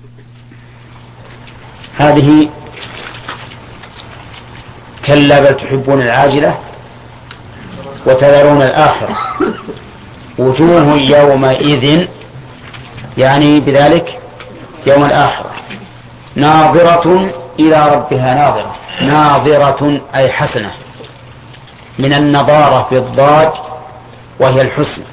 هذه كلا بل تحبون العاجلة وتذرون الآخرة وجوه يومئذ يعني بذلك يوم الآخرة ناظرة إلى ربها ناظرة. ناظرة أي حسنة، من النظارة في الضاد وهي الحسن،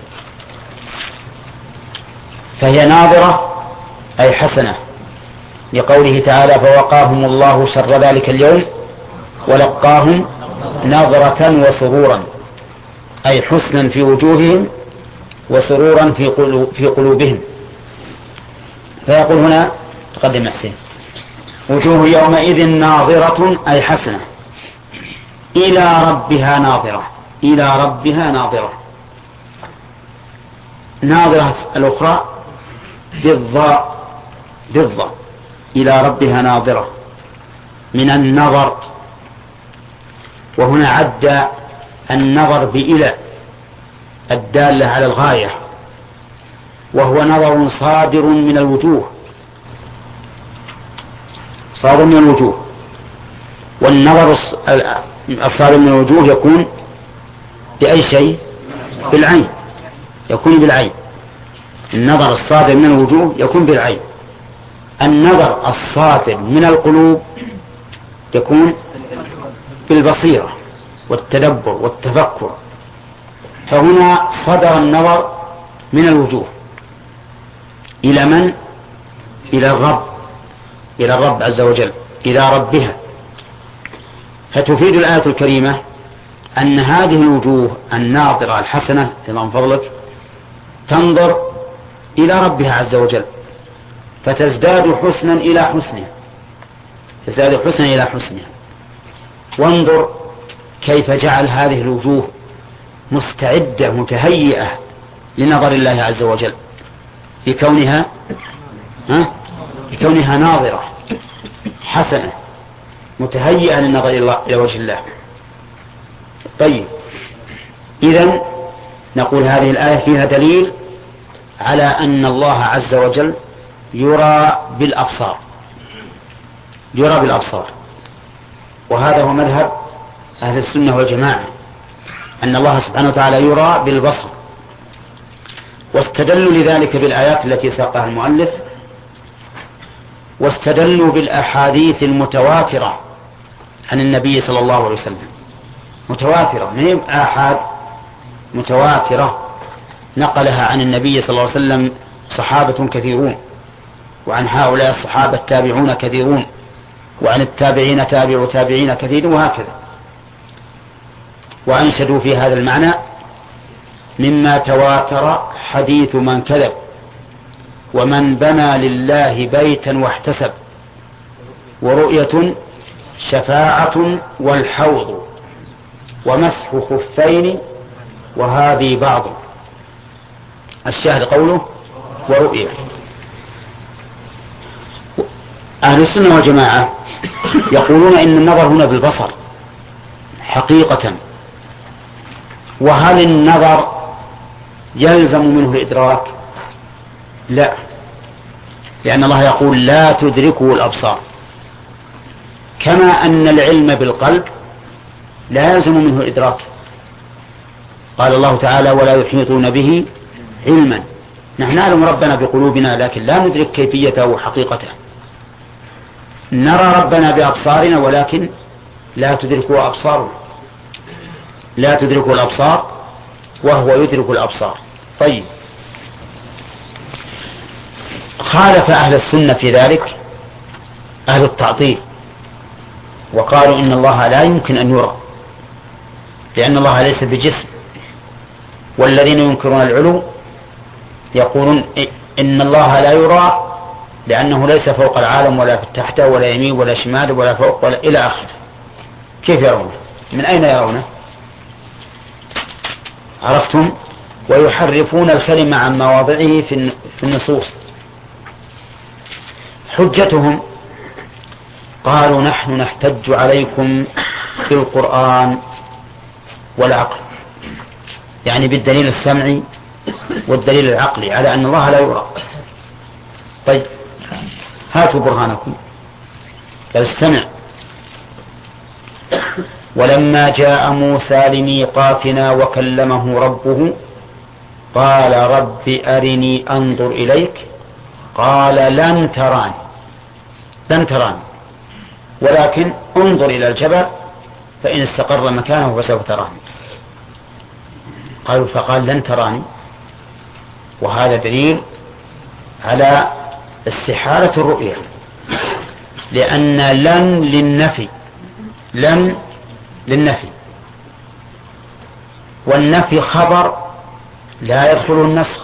فهي ناظرة أي حسنة، لقوله تعالى فوقاهم الله شر ذلك اليوم ولقاهم نظرة وسرورا، أي حسنا في وجوههم وسرورا في قلوبهم. فيقول هنا تقدم حسين وجوه يومئذ ناظرة أي حسنة إلى ربها ناظرة. إلى ربها ناظرة. ناظرة الأخرى بالضاء إلى ربها ناظرة من النظر، وهنا عد النظر بإلى الدالة على الغاية، وهو نظر صادر من الوجوه، صادر من الوجوه. والنظر الصادر من الوجوه يكون بأي شيء؟ بالعين، يكون بالعين. النظر الصادر من الوجوه يكون بالعين. النظر الصادر من القلوب يكون بالبصيرة والتدبر والتفكر. فهنا صدر النظر من الوجوه إلى من؟ إلى الرب، إلى الرب عز وجل، إلى ربها. فتفيد الآية الكريمة أن هذه الوجوه الناظرة الحسنة من فضلك تنظر إلى ربها عز وجل، فتزداد حسنا إلى حسنها، تزداد حسنا إلى حسنها. وانظر كيف جعل هذه الوجوه مستعدة متهيئة لنظر الله عز وجل بكونها ناظرة حسنة متهيئة للنظر إلى وجه الله. طيب، إذن نقول هذه الآية فيها دليل على أن الله عز وجل يرى بالأبصار، يرى بالأبصار. وهذا هو مذهب أهل السنة والجماعة، أن الله سبحانه وتعالى يرى بالبصر. واستدلوا لذلك بالآيات التي ساقها المؤلف، واستدلوا بالأحاديث المتواترة عن النبي صلى الله عليه وسلم. متواترة، ما هي آحاد، متواترة نقلها عن النبي صلى الله عليه وسلم صحابة كثيرون، وعن هؤلاء الصحابة التابعون كثيرون، وعن التابعين تابع تابعين كثير، وهكذا. وأنشدوا في هذا المعنى مما تواتر حديث من كذب، ومن بنى لله بيتا واحتسب، ورؤية شفاعة والحوض، ومسح خفين وهذه بعض. الشاهد قوله ورؤية. أهل السنة والجماعة يقولون إن النظر هنا بالبصر حقيقة. وهل النظر يلزم منه الإدراك؟ لا، لأن الله يقول لا تدركه الأبصار، كما أن العلم بالقلب لا يلزم منه الإدراك. قال الله تعالى ولا يحيطون به علما. نحن نعلم ربنا بقلوبنا لكن لا ندرك كيفيته وحقيقته. نرى ربنا بأبصارنا ولكن لا تدركه أبصارنا، لا تدركه الأبصار وهو يدرك الأبصار. طيب، خالف أهل السنة في ذلك أهل التعطيل، وقالوا إن الله لا يمكن أن يرى لأن الله ليس بجسم. والذين ينكرون العلو يقولون إن الله لا يرى لأنه ليس فوق العالم ولا تحته ولا يمين ولا شمال ولا فوق ولا إلى آخره. كيف يرونه؟ من أين يرونه؟ عرفتم؟ ويحرفون الكلمة عن مواضعه في النصوص. حجتهم قالوا نحن نحتج عليكم بالقرآن والعقل، يعني بالدليل السمعي والدليل العقلي على أن الله لا يرى. طيب، هاتوا برهانكم. قال استمع. ولما جاء موسى لميقاتنا وكلمه ربه قال رب أرني أنظر إليك قال لن تراني ولكن انظر إلى الجبل فإن استقر مكانه فسوف تراني. فقال لن تراني، وهذا دليل على استحالة الرؤية، لأن لن للنفي، والنفي خبر لا يدخله النسخ،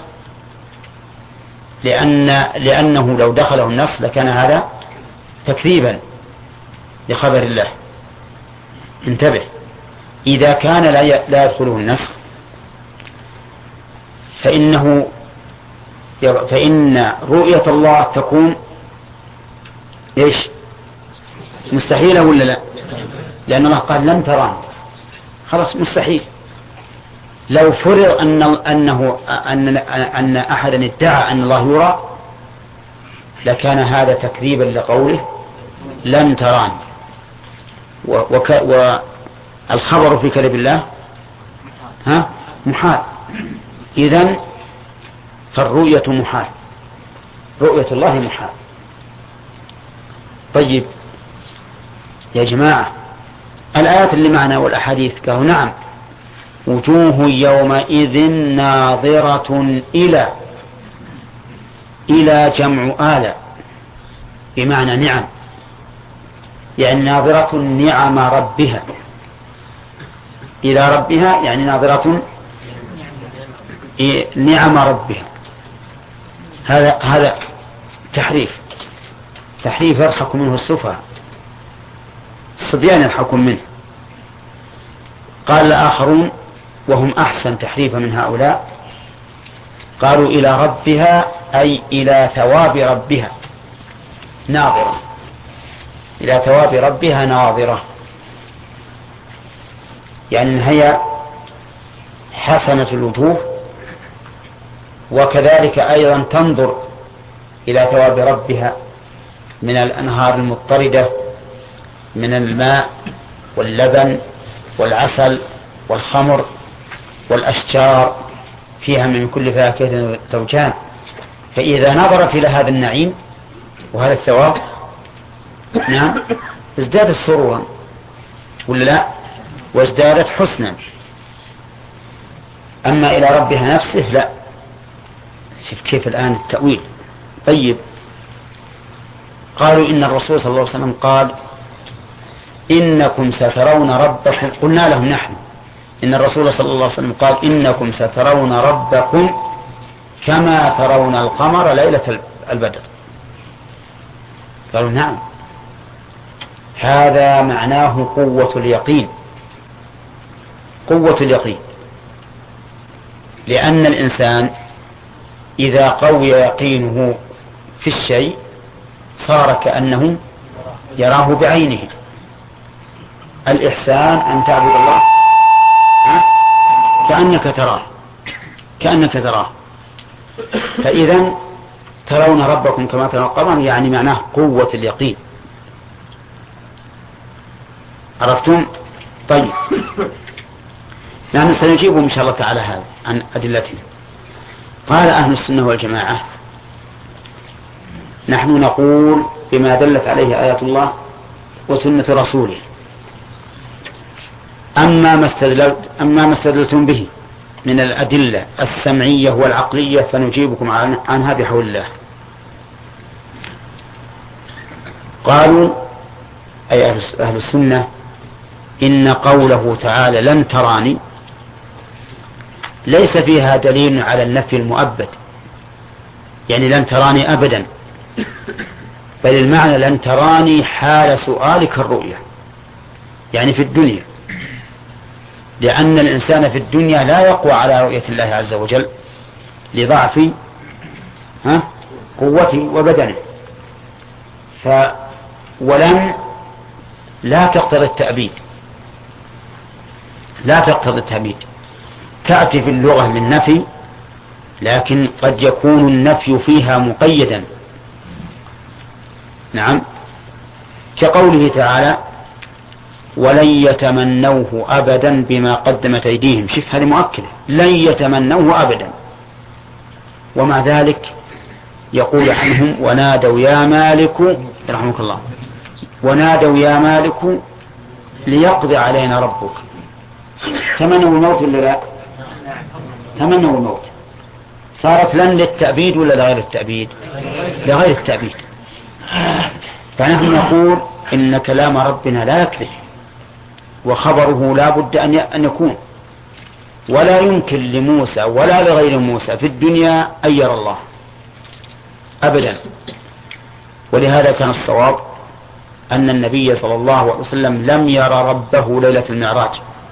لأنه لو دخله النسخ لكان هذا تكذيبا لخبر الله. انتبه، إذا كان لا يدخله النسخ فإن رؤية الله تكون إيش؟ مستحيلة ولا لا؟ لأن الله قال لن تراني، خلاص مستحيل. لو فرض أن أحدا ادعى أن الله يرى لكان هذا تكذيبا لقوله لن تراني، والخبر في كلام الله محال. إذن فالرؤية محال، رؤية الله محال. طيب يا جماعة، الآيات اللي معنا والأحاديث قالوا نعم وجوه يومئذ ناظرة إلى جمع آلة بمعنى نعم، يعني ناظرة نعم ربها إلى ربها، يعني ناظرة نعم ربها. هذا تحريف يضحك منه السفهاء، الصبيان يضحكون منه. قال الآخرون وهم أحسن تحريفا من هؤلاء، قالوا إلى ربها أي إلى ثواب ربها ناظرة، إلى ثواب ربها ناظرة، يعني هي حسنة الوجوه، وكذلك أيضا تنظر إلى ثواب ربها من الأنهار المضطردة من الماء واللبن والعسل والخمر والأشجار فيها من كل فاكهة زوجان. فإذا نظرت إلى هذا النعيم وهذا الثواب نعم ازدادت سرورا ولا لا، وازدادت حسنا. أما إلى ربها نفسه لا. شوف كيف الآن التأويل. طيب، قالوا إن الرسول صلى الله عليه وسلم قال إنكم سترون ربكم، قلنا لهم نحن إن الرسول صلى الله عليه وسلم قال إنكم سترون ربكم كما ترون القمر ليلة البدر. قالوا نعم، هذا معناه قوة اليقين، قوة اليقين، لأن الإنسان إذا قوي يقينه في الشيء صار كأنه يراه بعينه. الإحسان أن تعبد الله كأنك تراه. فإذا ترون ربكم كما ترون القمر يعني معناه قوة اليقين. عرفتم؟ طيب، نحن سنجيبهم إن شاء الله تعالى هذا عن أدلتنا. قال أهل السنة والجماعة نحن نقول بما دلت عليه آيات الله وسنة رسوله. أما ما استدلتم به من الأدلة السمعية والعقلية فنجيبكم عنها بحول الله. قالوا أي أهل السنة إن قوله تعالى لن تراني ليس فيها دليل على النفي المؤبد، يعني لن تراني أبدا، بل المعنى لن تراني حال سؤالك الرؤية، يعني في الدنيا، لأن الإنسان في الدنيا لا يقوى على رؤية الله عز وجل لضعف قوته وبدنه. ولن لا تقتضي التأبيد، لا تقتضي التأبيد، تأتي في اللغة للنفي، لكن قد يكون النفي فيها مقيدا، نعم، كقوله تعالى ولن يتمنوه أبدا بما قدمت أيديهم. شوف هذه مؤكدة، لن يتمنوه أبدا، ومع ذلك يقول عنهم ونادوا يا مالك رحمك الله، ونادوا يا مالك ليقضي علينا ربك. تمنوا الموت ولا لا؟ تمنوا الموت. صارت لن للتأبيد ولا لغير التأبيد؟ لغير التأبيد. فنحن نقول إن كلام ربنا لا يكذب، وخبره لا بد أن يكون، ولا يمكن لموسى ولا لغير موسى في الدنيا أن يرى الله أبدا. ولهذا كان الصواب أن النبي صلى الله عليه وسلم لم يرى ربه ليلة المعراج.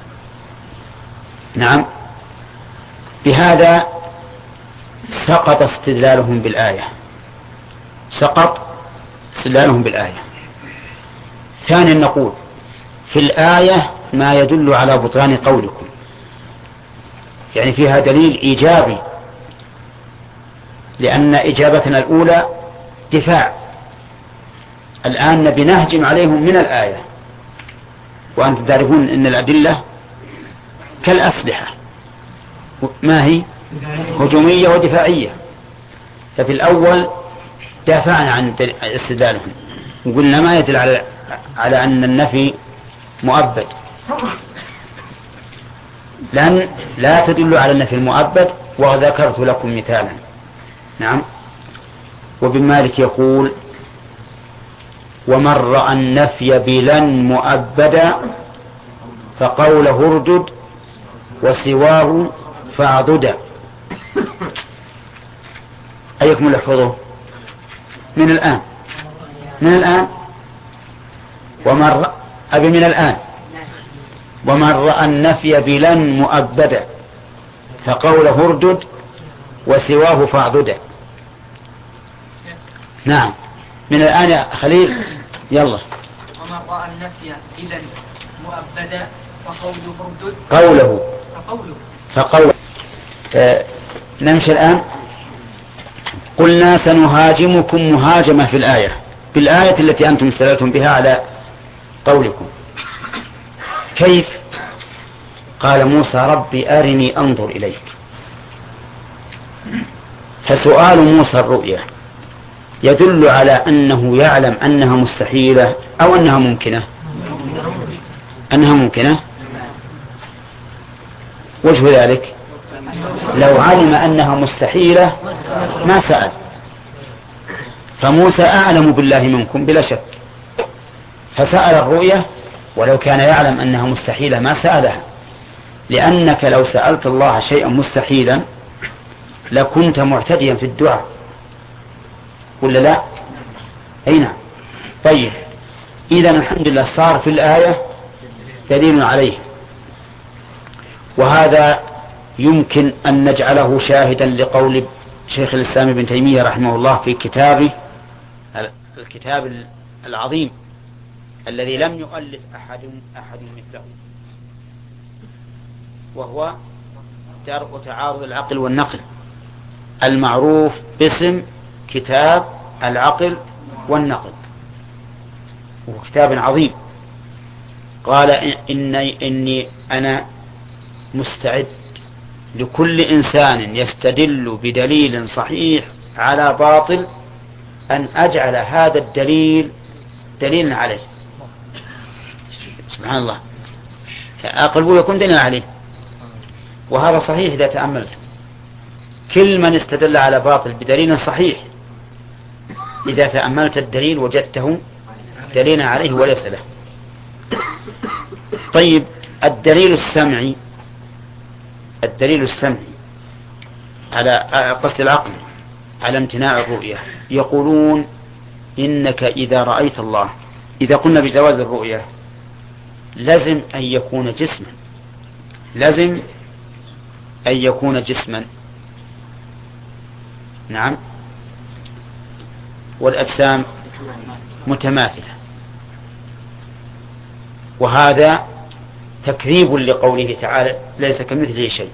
نعم، بهذا سقط استدلالهم بالآية، سقط استدلالهم بالآية. ثانيا نقول في الآية ما يدل على بطلان قولكم، يعني فيها دليل إيجابي، لأن إجابتنا الأولى دفاع، الآن نبي نهجم عليهم من الآية، وأنتم تعرفون أن الأدلة كالأسلحة، ما هي؟ هجومية ودفاعية. ففي الأول دافعنا عن استدلالهم وقلنا ما يدل على أن النفي مؤبد، لأن لا تدل على النفي المؤبد، وذكرت لكم مثالا. نعم. وابن مالك يقول ومن رأى النفي بلن مؤبدا فقوله اردد وسواه فاعضدا. أيكم يحفظه من الآن؟ من الآن من الآن. ومن رأى النفي بلن مؤبدا فقوله اردد وسواه فاعضدا. نعم، من الآن يا خليل، يلا. ومن رأى النفي بلن مؤبدا فقوله اردد فقوله نمشي الآن. قلنا سنهاجمكم مهاجمة في الآية، بالآية التي أنتم استدلتم بها على قولكم. كيف؟ قال موسى ربي أرني أنظر إليك. فسؤال موسى الرؤيا يدل على أنه يعلم أنها مستحيلة أو أنها ممكنة؟ أنها ممكنة. وجه ذلك لو علم أنها مستحيلة ما سأل، فموسى أعلم بالله منكم بلا شك، فسأل الرؤية، ولو كان يعلم أنها مستحيلة ما سألها، لأنك لو سألت الله شيئا مستحيلا لكنت معتديا في الدعاء ولا لا؟ أي نعم. طيب، إذا الحمد لله صار في الآية دليل عليه، وهذا يمكن أن نجعله شاهدا لقول شيخ الإسلام ابن تيمية رحمه الله في كتابه الكتاب العظيم الذي لم يؤلف أحد مثله، وهو درء تعارض العقل والنقل، المعروف باسم كتاب العقل والنقل، وهو كتاب عظيم. قال إني أنا مستعد لكل إنسان يستدل بدليل صحيح على باطل أن أجعل هذا الدليل دليلا عليه. سبحان الله، أقلبه يكون دليلا عليه، وهذا صحيح إذا تأملت. كل من استدل على باطل بدليل صحيح إذا تأملت الدليل وجدته دليلا عليه وليس له. طيب، الدليل السمعي على قصد العقل على امتناع الرؤية، يقولون إنك إذا رأيت الله، إذا قلنا بجواز الرؤية لازم أن يكون جسما، نعم، والأجسام متماثلة، وهذا تكذيب لقوله تعالى ليس كمثله شيء.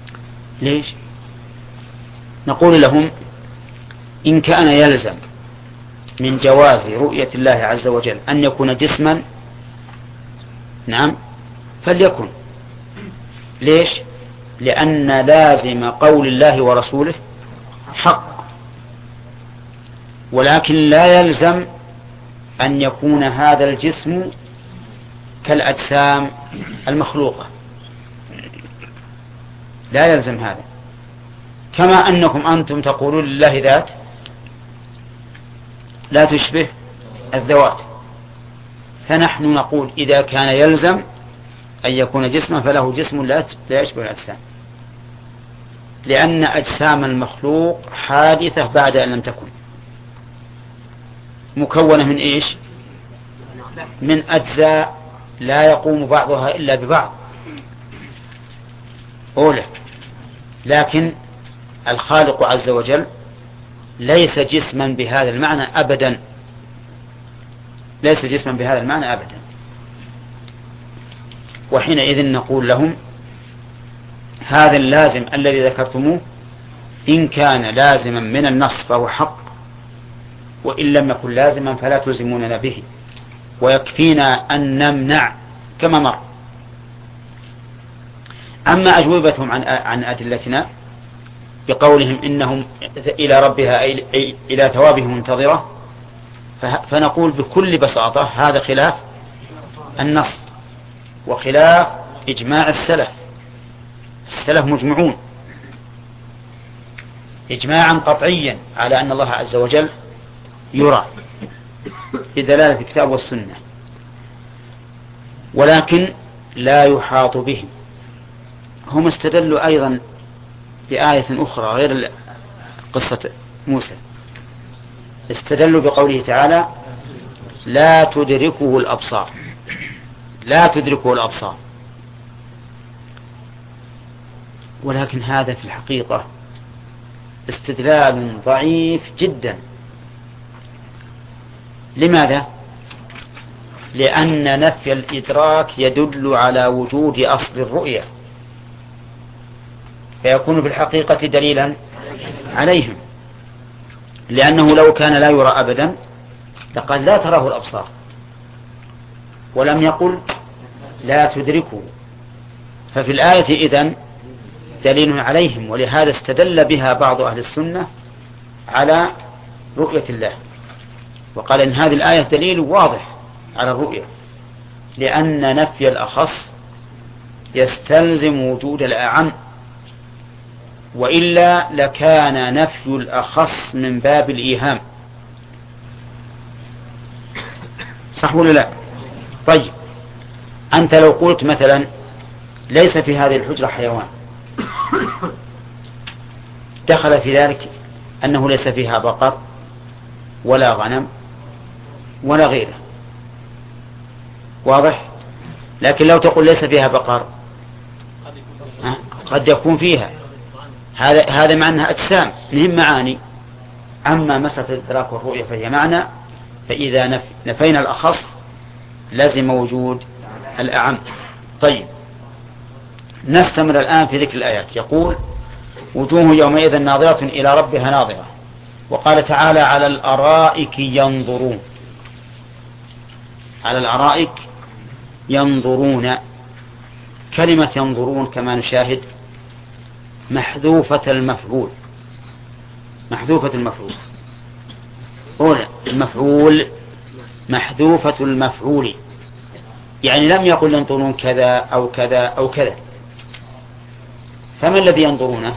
ليش؟ نقول لهم إن كان يلزم من جواز رؤية الله عز وجل أن يكون جسما، نعم فليكن. ليش؟ لأن لازم قول الله ورسوله حق، ولكن لا يلزم أن يكون هذا الجسم كالأجسام المخلوقة، لا يلزم هذا. كما أنكم أنتم تقولون لله ذات لا تشبه الذوات، فنحن نقول إذا كان يلزم أن يكون جسما فله جسم لا يشبه الأجسام، لأن أجسام المخلوق حادثة بعد أن لم تكن، مكونة من إيش؟ من أجزاء لا يقوم بعضها إلا ببعض أولى. لكن الخالق عز وجل ليس جسما بهذا المعنى أبدا، ليس جسما بهذا المعنى أبدا. وحينئذ نقول لهم هذا اللازم الذي ذكرتموه إن كان لازما من النص فهو حق، وإن لم يكن لازما فلا تلزموننا به، ويكفينا أن نمنع كما مر. أما أجوبتهم عن أدلتنا بقولهم إنهم إلى ربها أي إلى ثوابهم منتظرة، فنقول بكل بساطة هذا خلاف النص وخلاف إجماع السلف. السلف مجمعون إجماعا قطعيا على أن الله عز وجل يرى بدلالة الكتاب والسنة، ولكن لا يحاط به. هم استدلوا أيضا بآية أخرى غير قصة موسى، استدلوا بقوله تعالى لا تدركه الأبصار، لا تدركه الأبصار. ولكن هذا في الحقيقة استدلال ضعيف جدا. لماذا؟ لأن نفي الإدراك يدل على وجود أصل الرؤية، فيكون في الحقيقة دليلا عليهم، لأنه لو كان لا يرى أبدا لقال لا تراه الأبصار، ولم يقل لا تدركه. ففي الآية إذن دليل عليهم، ولهذا استدل بها بعض أهل السنة على رؤية الله، وقال إن هذه الآية دليل واضح على الرؤية، لأن نفي الأخص يستلزم وجود الأعم، وإلا لكان نفي الأخص من باب الإيهام. صح ولا لا؟ طيب أنت لو قلت مثلا ليس في هذه الحجرة حيوان، دخل في ذلك أنه ليس فيها بقر ولا غنم ولا غيره، واضح؟ لكن لو تقول ليس فيها بقر قد يكون فيها، هذا معنى أجسام مهم معاني. أما مسألة الإدراك والرؤية فهي معنى، فإذا نفينا الأخص لازم وجود الأعم. طيب نستمر الآن في ذكر الآيات. يقول وجوه يومئذ ناظرة إلى ربها ناظرة. وقال تعالى على الأرائك ينظرون، على الأرائك ينظرون. كلمة ينظرون كما نشاهد محذوفة المفعول، محذوفة المفعول، أولا المفعول محذوفة المفعول، يعني لم يقل ينظرون كذا أو كذا أو كذا. فما الذي ينظرونه؟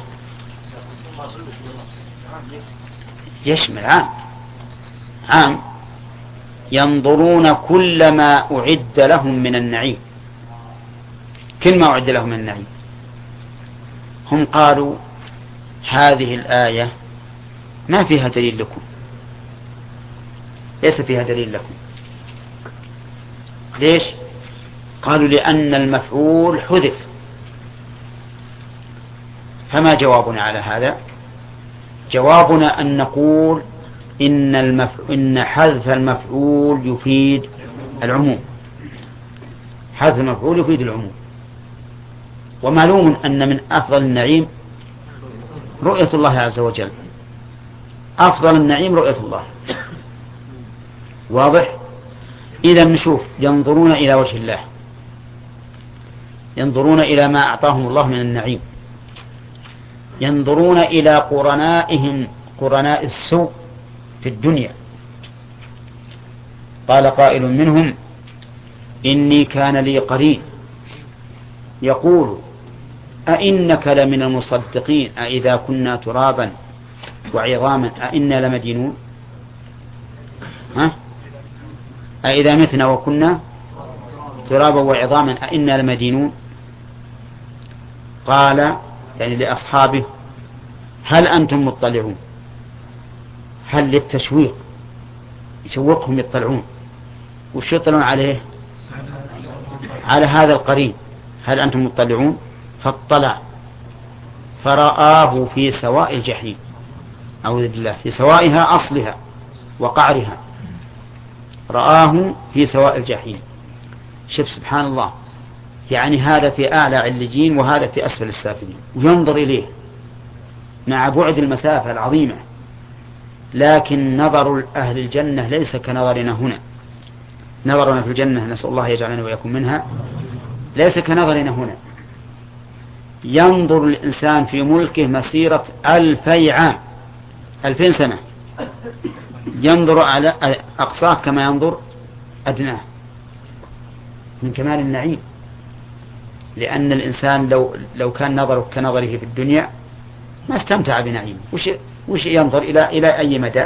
يشمل عام، ينظرون كل ما أعد لهم من النعيم. كل ما أعد لهم من النعيم. هم قالوا هذه الآية ما فيها دليل لكم، ليس فيها دليل لكم. ليش؟ قالوا لأن المفعول حذف. فما جوابنا على هذا؟ جوابنا أن نقول إن حذف المفعول يفيد العموم، حذف المفعول يفيد العموم. ومعلوم أن من أفضل النعيم رؤية الله عز وجل، أفضل النعيم رؤية الله، واضح؟ إذا نشوف ينظرون إلى وجه الله، ينظرون إلى ما أعطاهم الله من النعيم، ينظرون إلى قرنائهم قرناء السوء في الدنيا. قال قائل منهم إني كان لي قرين يقول أئنك لمن المصدقين أئذا كنا ترابا وعظاما أئنا لمدينون، أئذا متنا وكنا ترابا وعظاما أئنا لمدينون. قال يعني لأصحابه هل أنتم مطلعون؟ هل للتشويق يشوقهم يطلعون، وش يطلعون عليه؟ على هذا القرين، هل أنتم مطلعون؟ فاطلع فرآه في سواء الجحيم، أعوذ بالله، في سوائها أصلها وقعرها، رآه في سواء الجحيم. شوف سبحان الله، يعني هذا في أعلى عليين وهذا في أسفل السافلين، وينظر إليه مع بعد المسافة العظيمة. لكن نظر أهل الجنة ليس كنظرنا هنا، نظرنا في الجنة نسأل الله يجعلنا ويكون منها ليس كنظرنا هنا. ينظر الإنسان في ملكه مسيرة 2000 عام، 2000 سنة، ينظر على أقصاه كما ينظر أدناه من كمال النعيم. لأن الإنسان لو كان نظره كنظره في الدنيا ما استمتع بنعيمه. وش ينظر إلى أي مدى؟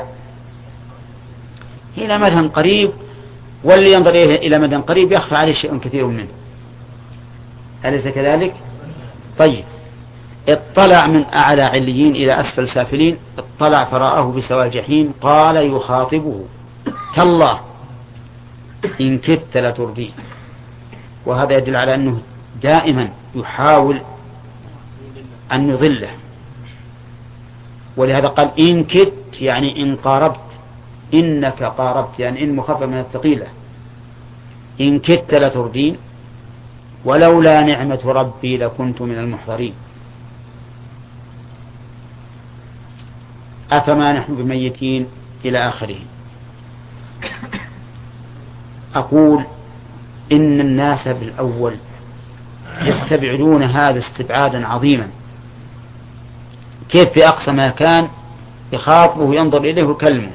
إلى مدى قريب، واللي ينظر إلى مدى قريب يخفى عليه شيء كثير منه، أليس كذلك؟ طيب، اطلع من أعلى عليين إلى أسفل سافلين، اطلع فرآه بسواء الجحيم. قال يخاطبه تالله إن كدت لتردين. وهذا يدل على أنه دائما يحاول أن يضله، ولهذا قال إن كدت يعني إن قاربت، إنك قاربت يعني إن مخفف من الثقيلة، إن كدت لتردين ولولا نعمة ربي لكنت من المحضرين. أفما نحن بميتين إلى آخره. أقول إن الناس بالأول يستبعدون هذا استبعادا عظيما. كيف في أقصى مكان يخاطبه ينظر إليه ويكلمه؟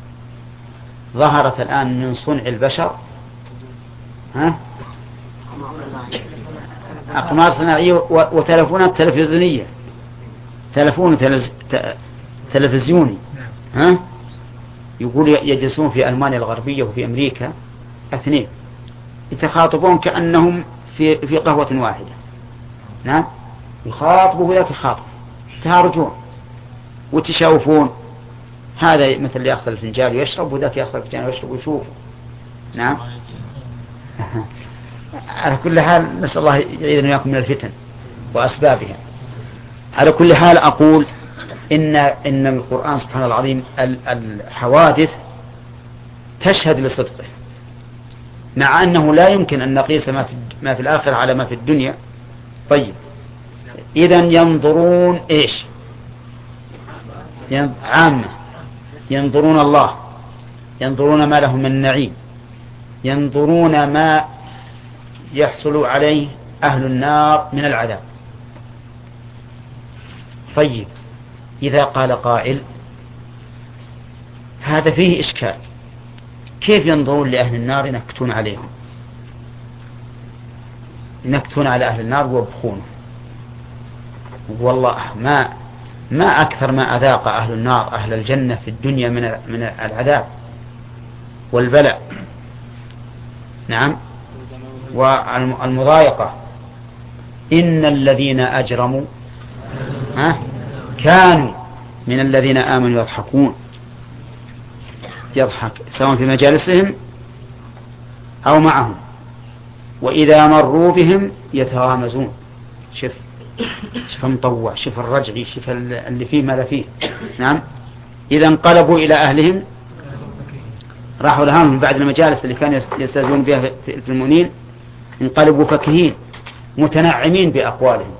ظهرت الآن من صنع البشر أقمار صناعية وتلفونات تلفزيونية، تلفون تلفزيوني يقول يجلسون في ألمانيا الغربية وفي أمريكا اثنين يتخاطبون كأنهم في قهوة واحدة، نعم، يخاطبوا ذاك يخاطب، تهارجون وتشاوفون، هذا مثل اللي يأخذ الفنجان ويشرب وذاك يأخذ الفنجان ويشرب ويشوف، نعم. على كل حال نسأل الله يعيذنا وإياكم من الفتن وأسبابها. على كل حال أقول إن القرآن سبحانه العظيم الحوادث تشهد لصدقه، مع أنه لا يمكن أن نقيس ما في الآخرة على ما في الدنيا. طيب، إذن ينظرون إيش؟ عامة، ينظرون الله، ينظرون ما لهم من نعيم، ينظرون ما يحصل عليه أهل النار من العذاب. طيب، إذا قال قائل هذا فيه إشكال، كيف ينظرون لأهل النار ينكتون عليهم، ينكتون على أهل النار ويبخونه؟ والله ما أكثر ما أذاق أهل النار أهل الجنة في الدنيا من العذاب والبلاء، نعم، والمضايقة. إن الذين أجرموا كانوا من الذين آمنوا يضحكون، يضحك سواء في مجالسهم أو معهم، وإذا مروا بهم يتغامزون. شوف مطوع، شوف الرجعي، شوف اللي فيه ما لا فيه، نعم. إذا انقلبوا إلى أهلهم، راحوا لهم بعد المجالس اللي كانوا يستهزئون بها في المؤمنين، انقلبوا فكهين متنعمين بأقوالهم.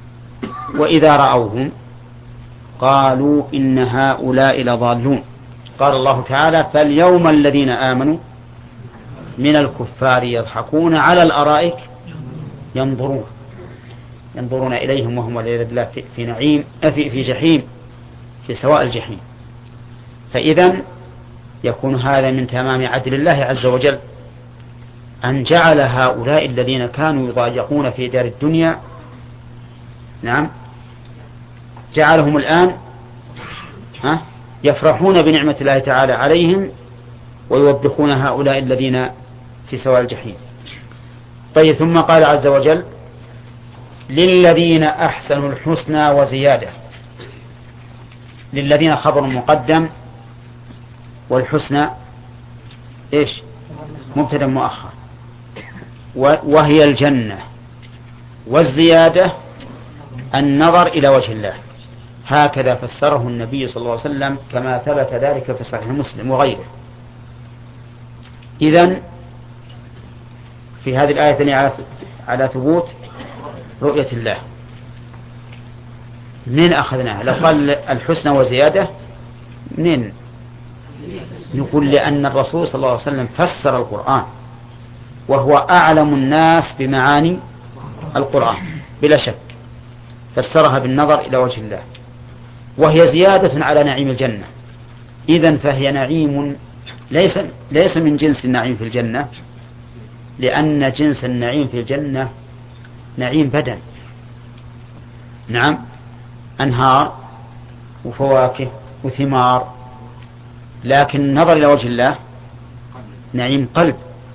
وإذا رأوهم قالوا إن هؤلاء لضالون. قال الله تعالى فاليوم الذين آمنوا من الكفار يضحكون على الأرائك ينظرون إليهم وهم والعياذ بالله في نعيم في جحيم، في سواء الجحيم. فإذا يكون هذا من تمام عدل الله عز وجل أن جعل هؤلاء الذين كانوا يضايقون في دار الدنيا، نعم، جعلهم الآن يفرحون بنعمة الله تعالى عليهم ويوبخون هؤلاء الذين في سواء الجحيم. طيب، ثم قال عز وجل للذين أحسنوا الحسنى وزيادة. للذين خبر مقدم، والحسنى إيش؟ مبتدأ مؤخر، وهي الجنة، والزيادة النظر إلى وجه الله. هكذا فسره النبي صلى الله عليه وسلم كما ثبت ذلك في صحيح مسلم وغيره. إذن في هذه الآية على ثبوت رؤية الله. منين أخذناها؟ لو قال الحسنى وزيادة منين؟ نقول لأن الرسول صلى الله عليه وسلم فسر القرآن وهو أعلم الناس بمعاني القرآن بلا شك، فسرها بالنظر إلى وجه الله، وهي زيادة على نعيم الجنة. إذن فهي نعيم ليس من جنس النعيم في الجنة، لأن جنس النعيم في الجنة نعيم بدن، نعم، أنهار وفواكه وثمار، لكن النظر إلى وجه الله نعيم قلب.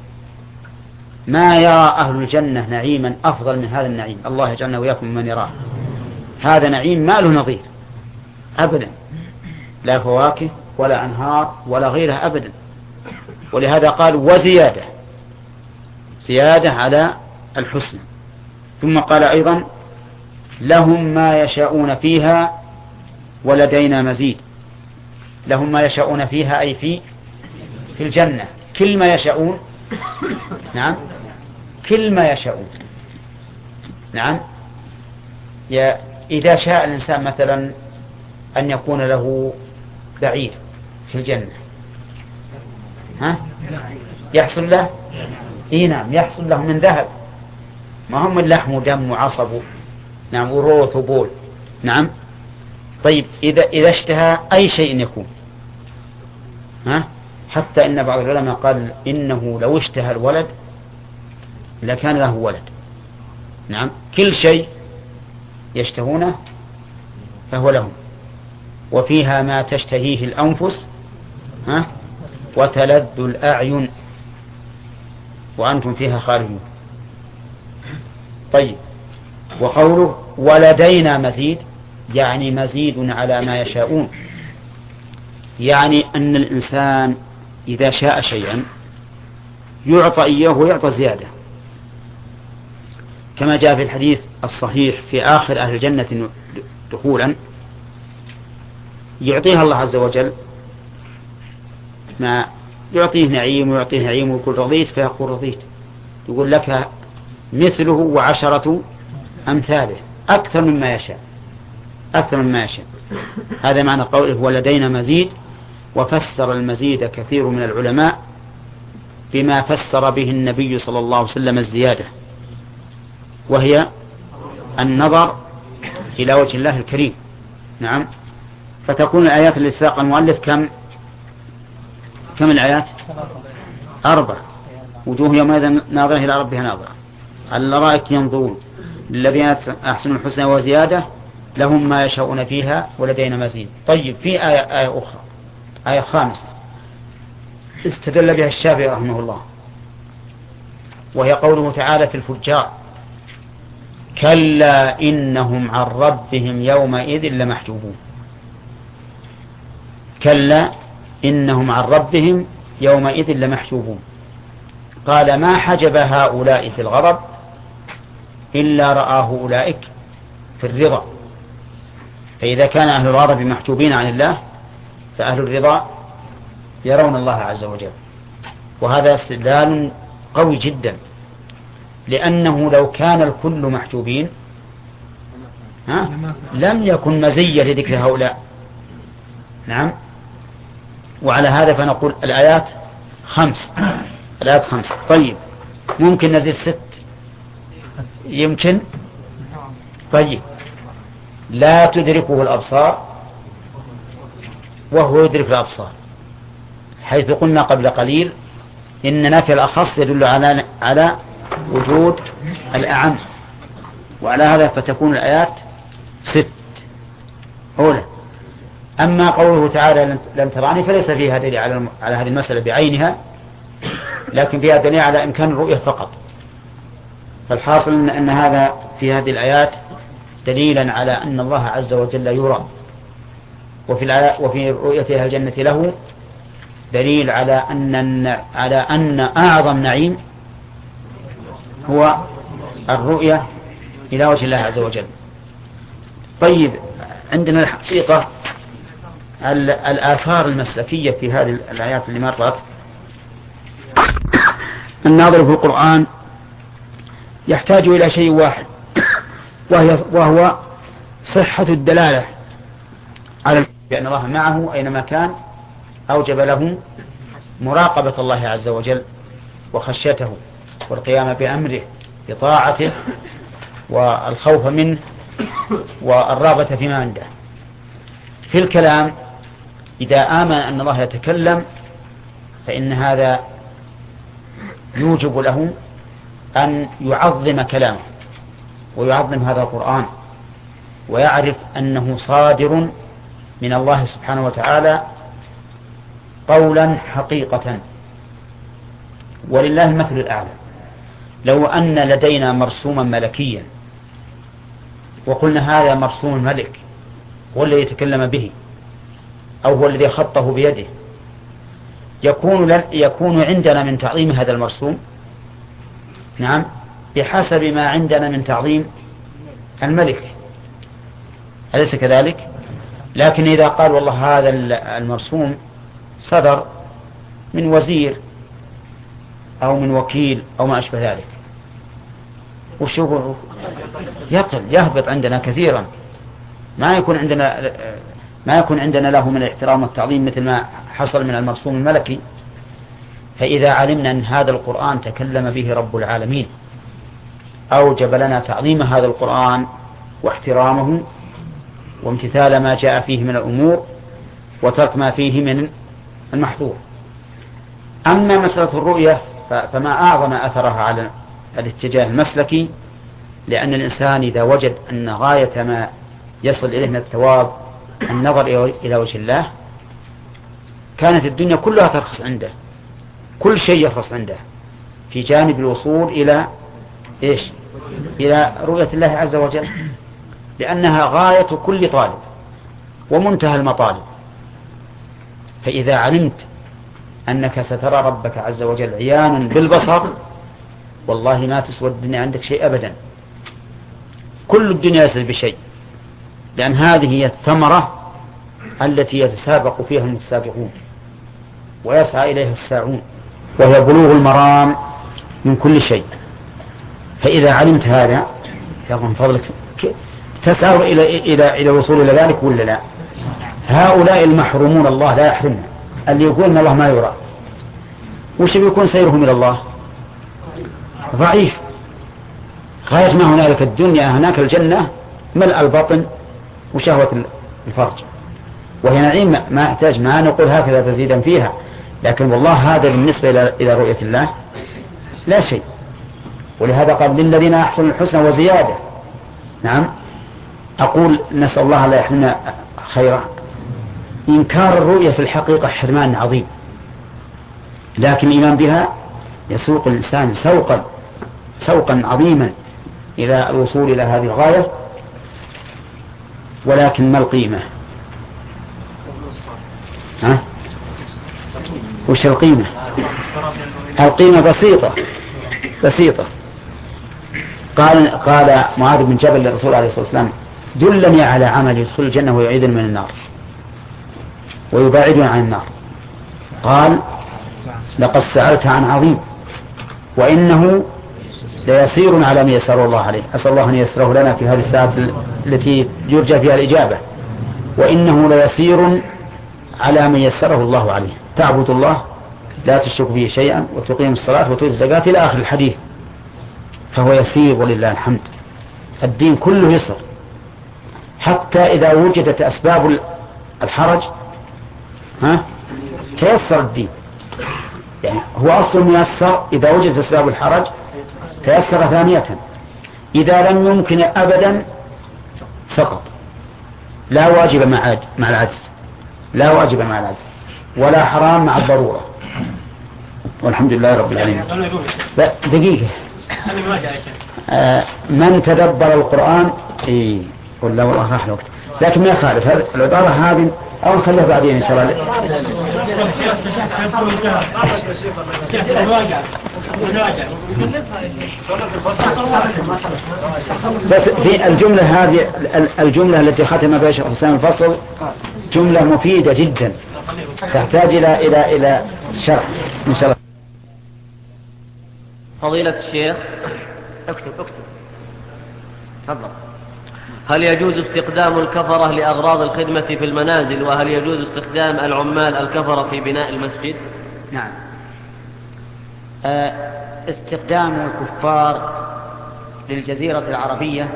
ما يرى أهل الجنة نعيما أفضل من هذا النعيم، الله يجعلنا وإياكم من يراه. هذا نعيم ما له نظير أبدا، لا فواكه ولا أنهار ولا غيرها أبدا. ولهذا قال وزيادة، زيادة على الحسنى. ثم قال أيضا لهم ما يشاءون فيها ولدينا مزيد. لهم ما يشاءون فيها أي في الجنة، كل ما يشاءون، نعم، كل ما يشاءون، نعم. إذا شاء الإنسان مثلا أن يكون له بعير في الجنة، يحصل له؟ نعم، يحصل له من ذهب، ما هم من لحم ودم وعصب، نعم، وروث وبول، نعم. طيب، إذا اشتهى أي شيء يكون، حتى إن بعض العلماء قال إنه لو اشتهى الولد لكان له ولد، نعم، كل شيء يشتهونه فهو لهم. وفيها ما تشتهيه الأنفس وتلذ الأعين وأنتم فيها خالدون. طيب، وقوله ولدينا مزيد يعني مزيد على ما يشاءون، يعني أن الإنسان إذا شاء شيئا يعطى إياه ويعطى زيادة، كما جاء في الحديث الصحيح في آخر أهل الجنة دخولا يعطيها الله عز وجل، ما يعطيه نعيم ويعطيه نعيم ويقول رضيت، فيقول رضيت، يقول لك مثله وعشرة أمثاله، أكثر مما يشاء، أكثر مما يشاء. هذا معنى قوله ولدينا مزيد. وفسر المزيد كثير من العلماء بما فسر به النبي صلى الله عليه وسلم الزيادة، وهي النظر إلى وجه الله الكريم، نعم. فتكون الآيات التي ساق المؤلف كم الآيات؟ 4. وجوه يومئذ ناظرة إلى ربها ناظرة، على الأرائك ينظرون، للذين أحسنوا الحسنى وزيادة لهم ما يشاءون فيها ولدينا مزيد. طيب، في آية أخرى، آية 5 استدل بها الشافعي رحمه الله، وهي قوله تعالى في الفجار كلا إنهم عن ربهم يومئذ لمحجوبون. كلا إنهم عن ربهم يومئذ لمحجوبون. قال ما حجب هؤلاء في الغضب إلا رآه أولئك في الرضا. فإذا كان أهل الغضب محجوبين عن الله فأهل الرضا يرون الله عز وجل. وهذا استدلال قوي جدا، لأنه لو كان الكل محجوبين لم يكن مزية لذكر هؤلاء، نعم، وعلى هذا فنقول الآيات 5. الآيات 5. طيب ممكن نزيد 6؟ يمكن. طيب لا تدركه الأبصار وهو يدرك الأبصار، حيث قلنا قبل قليل إن نفي الأخص يدل على وجود الأعم، وعلى هذا فتكون الآيات 6 أولى. أما قوله تعالى لن تراني فليس فيها دليل على هذه المسألة بعينها، لكن فيها دليل على إمكان الرؤية فقط. فالحاصل أن هذا في هذه الآيات دليلا على أن الله عز وجل يرى، وفي رؤية أهل الجنة له دليل على أن أعظم نعيم هو الرؤية إلى وجه الله عز وجل. طيب عندنا الحقيقة الآثار المسلكية في هذه الآيات اللي مرت. الناظر في القرآن يحتاج إلى شيء واحد، وهو صحة الدلالة على بأن الله معه أينما كان، أوجب له مراقبة الله عز وجل وخشيته والقيام بأمره بطاعته والخوف منه والرغبة فيما عنده. في الكلام إذا آمن أن الله يتكلم فإن هذا يوجب له أن يعظم كلامه ويعظم هذا القرآن، ويعرف أنه صادر من الله سبحانه وتعالى قولا حقيقة. ولله المثل الأعلى. لو أن لدينا مرسوما ملكيا وقلنا هذا مرسوم الملك هو الذي يتكلم به أو هو الذي خطه بيده، يكون عندنا من تعظيم هذا المرسوم نعم بحسب ما عندنا من تعظيم الملك، أليس كذلك؟ لكن إذا قال والله هذا المرسوم صدر من وزير أو من وكيل أو ما أشبه ذلك، وشو يهبط عندنا كثيرا، ما يكون عندنا له من الاحترام والتعظيم مثل ما حصل من المرسوم الملكي. فإذا علمنا أن هذا القرآن تكلم به رب العالمين أوجب لنا تعظيم هذا القرآن واحترامه وامتثال ما جاء فيه من الأمور وترك ما فيه من المحظور. أما مسألة الرؤية فما أعظم أثرها على الاتجاه المسلكي، لأن الإنسان إذا وجد أن غاية ما يصل إليه من الثواب النظر إلى وجه الله كانت الدنيا كلها ترخص عنده، كل شيء يرخص عنده في جانب الوصول إلى إلى رؤية الله عز وجل، لأنها غاية كل طالب ومنتهى المطالب. فإذا علمت أنك سترى ربك عز وجل عيانا بالبصر والله ما تسوى الدنيا عندك شيء أبدا، كل الدنيا ليست بشيء، لأن هذه هي الثمرة التي يتسابق فيها المتسابقون ويسعى إليها الساعون، وهي بلوغ المرام من كل شيء. فإذا علمت هذا من فضلك تسعى إلى الوصول إلى ذلك ولا لا؟ هؤلاء المحرومون الله لا يحرمنا، اللي يقول أن الله ما يرى وش بيكون سيرهم إلى الله؟ ضعيف. غاية ما هنالك الدنيا هناك الجنة ملء البطن وشهوة الفرج، وهي نعيم ما يحتاج، ما نقول هكذا تزيدا فيها، لكن والله هذا بالنسبة إلى رؤية الله لا شيء. ولهذا قال للذين أحسنوا الحسنى وزيادة. نعم أقول نسأل الله لا يحرمنا خيرا. إنكار الرؤية في الحقيقة حرمان عظيم، لكن الإيمان بها يسوق الإنسان سوقا عظيما إلى الوصول إلى هذه الغاية. ولكن ما القيمة؟ وش القيمة؟ القيمة بسيطة. قال معاذ بن جبل للرسول عليه الصلاة والسلام دلني على عمل يدخل الجنة ويعيذني من النار ويباعدني عن النار. قال لقد سألت عن عظيم وإنه ليسير على ما يسر الله عليه. أسأل الله أن يسره لنا في هذه الساعة التي يرجى فيها الإجابة. وإنه ليسير على من يسره الله عليه، تعبد الله لا تشرك به شيئا وتقيم الصلاة وتؤتي الزكاة إلى آخر الحديث، فهو يسير ولله الحمد. الدين كله يسر، حتى إذا وجدت أسباب الحرج تيسر الدين. يعني هو أصل ميسر، إذا وجدت أسباب الحرج تيسر ثانية، إذا لم يمكن أبدا سقط. لا واجب مع العجز، لا واجب مع العجز، ولا حرام مع الضرورة، والحمد لله رب العالمين. دقيقة، من تدبر القرآن ولا والله راح الوقت، لكن ما يخالف هذه العبارة هذه أو نخليها بعدين إن شاء الله. بس في الجملة هذه، الجملة التي ختم بها شيخ حسين الفصل جملة مفيدة جدا، تحتاج إلى شرح إن شاء الله. فضيلة الشيخ، اكتب تفضل. هل يجوز استخدام الكفرة لأغراض الخدمة في المنازل، وهل يجوز استخدام العمال الكفرة في بناء المسجد؟ نعم، استخدام الكفار للجزيرة العربية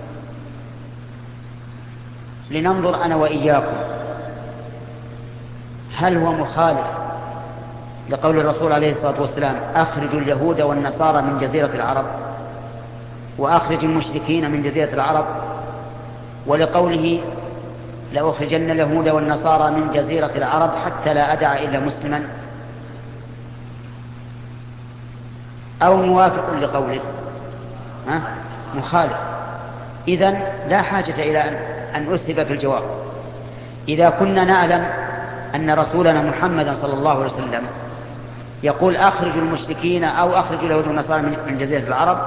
لننظر أنا وإياكم هل هو مخالف لقول الرسول عليه الصلاة والسلام أخرجوا اليهود والنصارى من جزيرة العرب، وأخرج المشركين من جزيرة العرب، ولقوله لأخرجن اليهود والنصارى من جزيرة العرب حتى لا أدع إلا مسلما، أو موافق لقوله مخالف. إذن لا حاجة إلى أن أسهب في الجواب. إذا كنا نعلم أن رسولنا محمد صلى الله عليه وسلم يقول أخرج المشركين أو أخرج اليهود والنصارى من جزيرة العرب،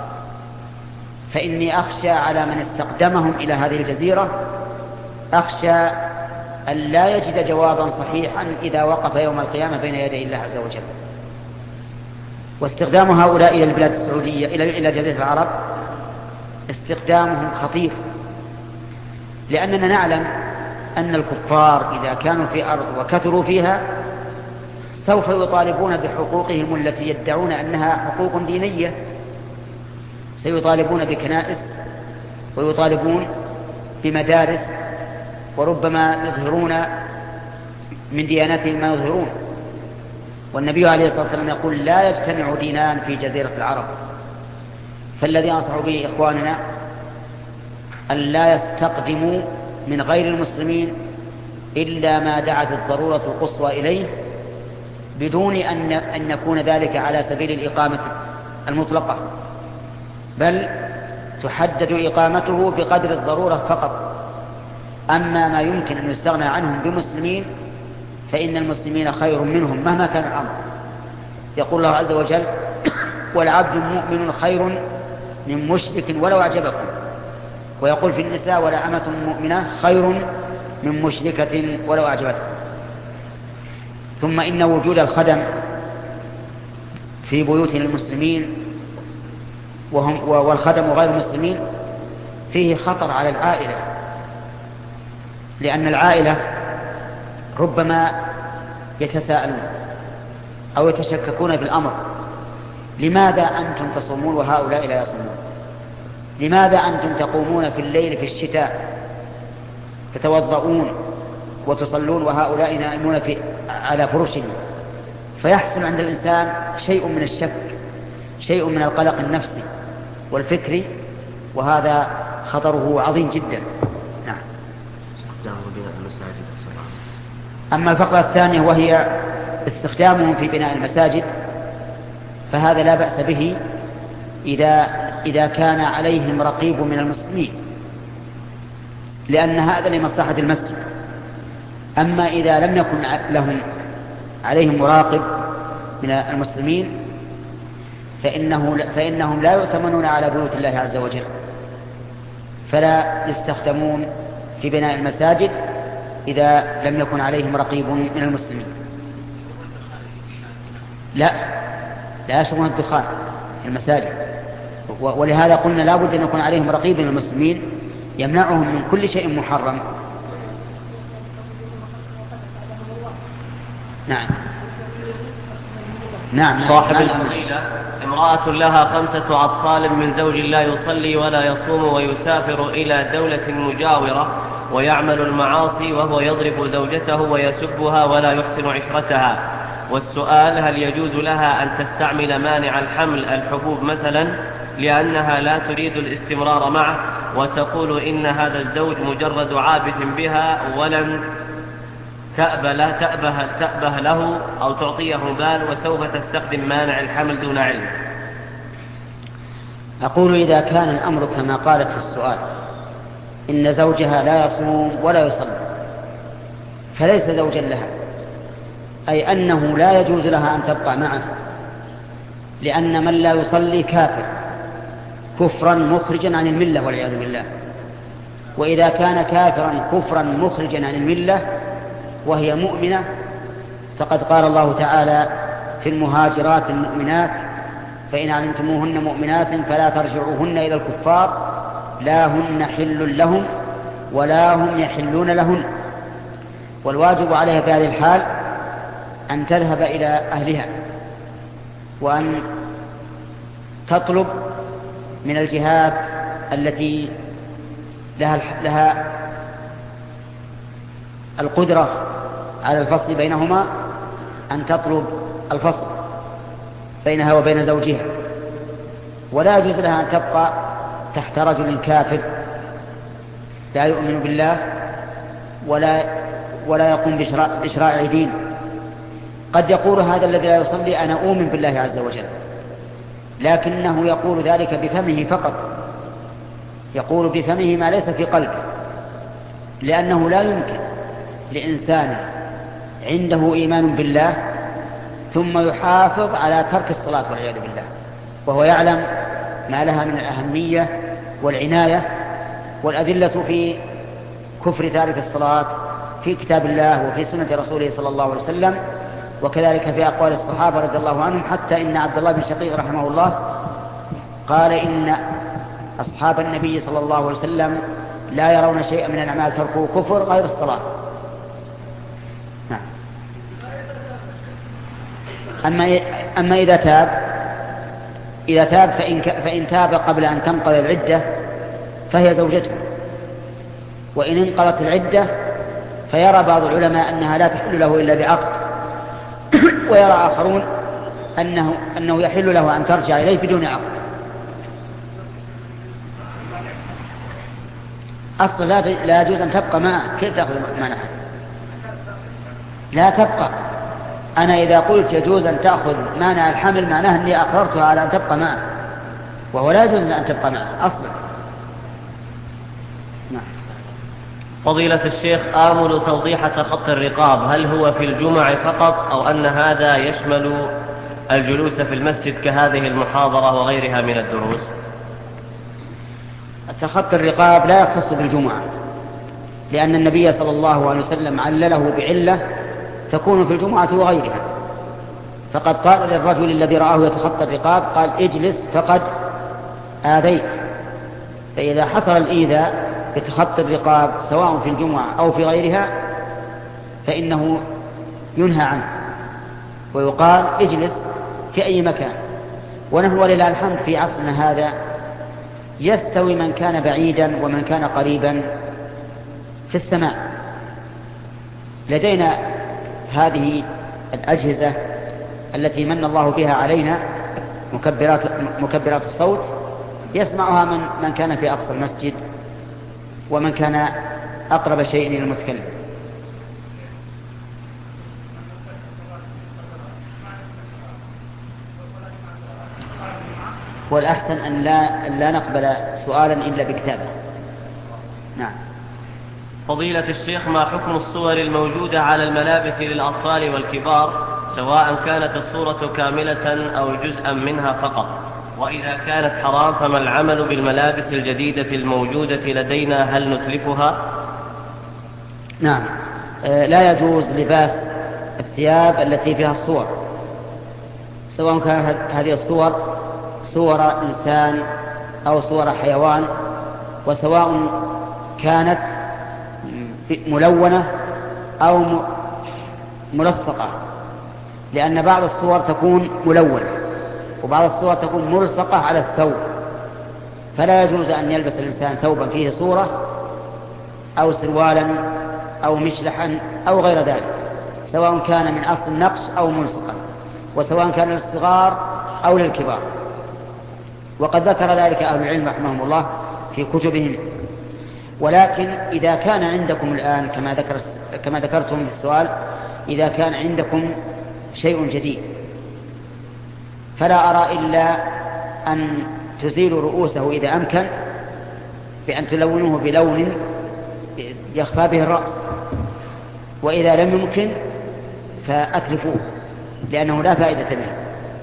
فإني أخشى على من استقدمهم إلى هذه الجزيرة، أخشى أن لا يجد جوابا صحيحا إذا وقف يوم القيامة بين يدي الله عز وجل. واستخدام هؤلاء إلى البلاد السعودية إلى جزيرة العرب استخدامهم خطير، لأننا نعلم أن الكفار إذا كانوا في أرض وكثروا فيها سوف يطالبون بحقوقهم التي يدعون أنها حقوق دينية، سيطالبون بكنائس ويطالبون بمدارس، وربما يظهرون من دياناتهم ما يظهرون. والنبي عليه الصلاة والسلام يقول لا يجتمع دينان في جزيرة العرب. فالذي أنصح به إخواننا أن لا يستقدموا من غير المسلمين إلا ما دعت الضرورة القصوى إليه، بدون أن يكون ذلك على سبيل الإقامة المطلقة، بل تحدد إقامته بقدر الضرورة فقط. أما ما يمكن أن يستغنى عنهم بمسلمين فإن المسلمين خير منهم مهما كان الأمر. يقول الله عز وجل والعبد المؤمن خير من مشرك ولو أعجبكم، ويقول في النساء ولا أمة مؤمنة خير من مشركة ولو أعجبتكم. ثم إن وجود الخدم في بيوت المسلمين والخدم غير المسلمين فيه خطر على العائلة، لأن العائلة ربما يتساءلون أو يتشككون في الأمر: لماذا أنتم تصومون وهؤلاء لا يصومون؟ لماذا أنتم تقومون في الليل في الشتاء تتوضؤون وتصلون وهؤلاء نائمون على فرشهم؟ فيحصل عند الإنسان شيء من الشك، شيء من القلق النفسي والفكري، وهذا خطره عظيم جدا. نعم. أما الفقرة الثانية وهي استخدامهم في بناء المساجد، فهذا لا بأس به إذا كان عليهم رقيب من المسلمين، لأن هذا لمصلحة المسجد. أما إذا لم يكن عليهم مراقب من المسلمين فإنهم لا يؤتمنون على بيوت الله عز وجل، فلا يستخدمون في بناء المساجد إذا لم يكن عليهم رقيب من المسلمين. لا يشربون الدخان في المساجد، ولهذا قلنا لا بد أن يكون عليهم رقيب من المسلمين يمنعهم من كل شيء محرم. نعم. نعم. صاحب الفضيلة: امرأة لها 5 أطفال من زوج لا يصلي ولا يصوم ويسافر إلى دولة مجاورة ويعمل المعاصي وهو يضرب زوجته ويسبها ولا يحسن عشرتها، والسؤال: هل يجوز لها أن تستعمل مانع الحمل الحبوب مثلا لأنها لا تريد الاستمرار معه وتقول إن هذا الزوج مجرد عابث بها ولن تأبه له أو تعطيه بال وسوف تستخدم مانع الحمل دون علم؟ أقول إذا كان الأمر كما قالت في السؤال إن زوجها لا يصوم ولا يصلي فليس زوجا لها، أي أنه لا يجوز لها أن تبقى معه، لأن من لا يصلي كافر كفرا مخرجا عن الملة والعياذ بالله. وإذا كان كافرا كفرا مخرجا عن الملة وهي مؤمنة فقد قال الله تعالى في المهاجرات المؤمنات: فإن علمتموهن مؤمنات فلا ترجعوهن إلى الكفار لا هن حل لهم ولا هم يحلون لهن. والواجب عليها في هذه الحال أن تذهب إلى أهلها وأن تطلب من الجهات التي لها القدرة على الفصل بينهما أن تطلب الفصل بينها وبين زوجها، ولا يجوز لها أن تبقى تحت رجل كافر لا يؤمن بالله ولا يقوم بشرائع دين. قد يقول هذا الذي لا يصلي أنا أؤمن بالله عز وجل، لكنه يقول ذلك بفمه فقط، يقول بفمه ما ليس في قلبه، لأنه لا يمكن لإنسان عنده إيمان بالله ثم يحافظ على ترك الصلاة والعياذ بالله وهو يعلم ما لها من الأهمية والعناية والأدلة في كفر تارك الصلاة في كتاب الله وفي سنة رسوله صلى الله عليه وسلم، وكذلك في أقوال الصحابة رضي الله عنهم، حتى إن عبد الله بن شقيق رحمه الله قال إن أصحاب النبي صلى الله عليه وسلم لا يرون شيئا من الأعمال تركه كفر غير الصلاة. نعم. أما إذا تاب فإن تاب قبل أن تنقضي العدة فهي زوجته، وإن انقضت العدة فيرى بعض العلماء أنها لا تحل له إلا بعقد، ويرى آخرون أنه يحل له أن ترجع إليه بدون عقد. أصلا لا يجوز أن تبقى معه، كيف تأخذ معناها؟ لا تبقى. أنا إذا قلت يجوز أن تأخذ مانع الحمل معناه أني أقررتها على أن تبقى معه، وهو لا يجوز أن تبقى معه أصلا. نعم. فضيلة الشيخ، آمل توضيحة خط الرقاب هل هو في الجمع فقط أو أن هذا يشمل الجلوس في المسجد كهذه المحاضرة وغيرها من الدروس؟ خط الرقاب لا يختص بالجمعة، لأن النبي صلى الله عليه وسلم علله بعلة تكون في الجمعة وغيرها، فقد قال للرجل الذي رآه يتخطى الرقاب قال: اجلس فقد آذيت. فإذا حصل الإيذاء بتخطي الرقاب سواء في الجمعة أو في غيرها فإنه ينهى عنه ويقال اجلس في أي مكان. ونحن ولله الحمد في عصرنا هذا يستوي من كان بعيدا ومن كان قريبا في السماء. لدينا هذه الأجهزة التي من الله بها علينا، مكبرات الصوت، يسمعها من كان في أقصى المسجد ومن كان أقرب شيء إلى المتكلم. والأحسن أن لا نقبل سؤالا إلا بكتابه. نعم. فضيلة الشيخ، ما حكم الصور الموجودة على الملابس للأطفال والكبار سواء كانت الصورة كاملة أو جزءا منها فقط؟ وإذا كانت حرام فما العمل بالملابس الجديدة الموجودة لدينا، هل نتلفها؟ نعم. لا يجوز لباس الثياب التي فيها الصور، سواء كانت هذه الصور صور إنسان أو صور حيوان، وسواء كانت ملونة أو ملصقة لأن بعض الصور تكون ملونة وبعض الصور تكون ملصقة على الثوب، فلا يجوز أن يلبس الإنسان ثوبا فيه صورة أو سروالا أو مشلحا أو غير ذلك، سواء كان من أصل النقش أو ملصقا، وسواء كان للصغار أو للكبار. وقد ذكر ذلك أهل العلم رحمهم الله في كتبهم. ولكن إذا كان عندكم الآن كما ذكرتم في السؤال، إذا كان عندكم شيء جديد فلا أرى إلا أن تزيلوا رؤوسه إذا أمكن بأن تلونوه بلون يخفى به الرأس، وإذا لم يمكن فأتلفوه لأنه لا فائدة منه.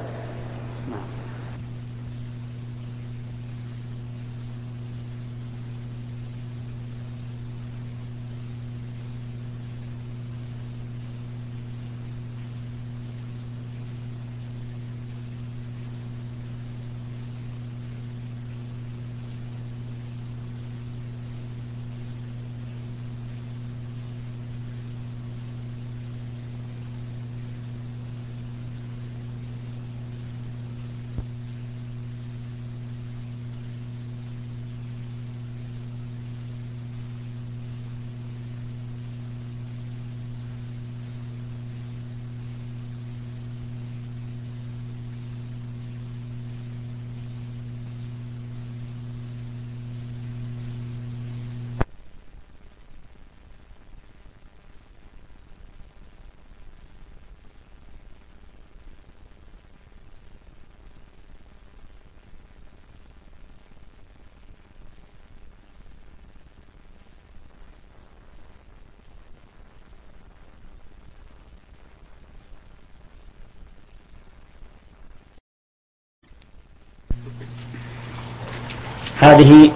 هذه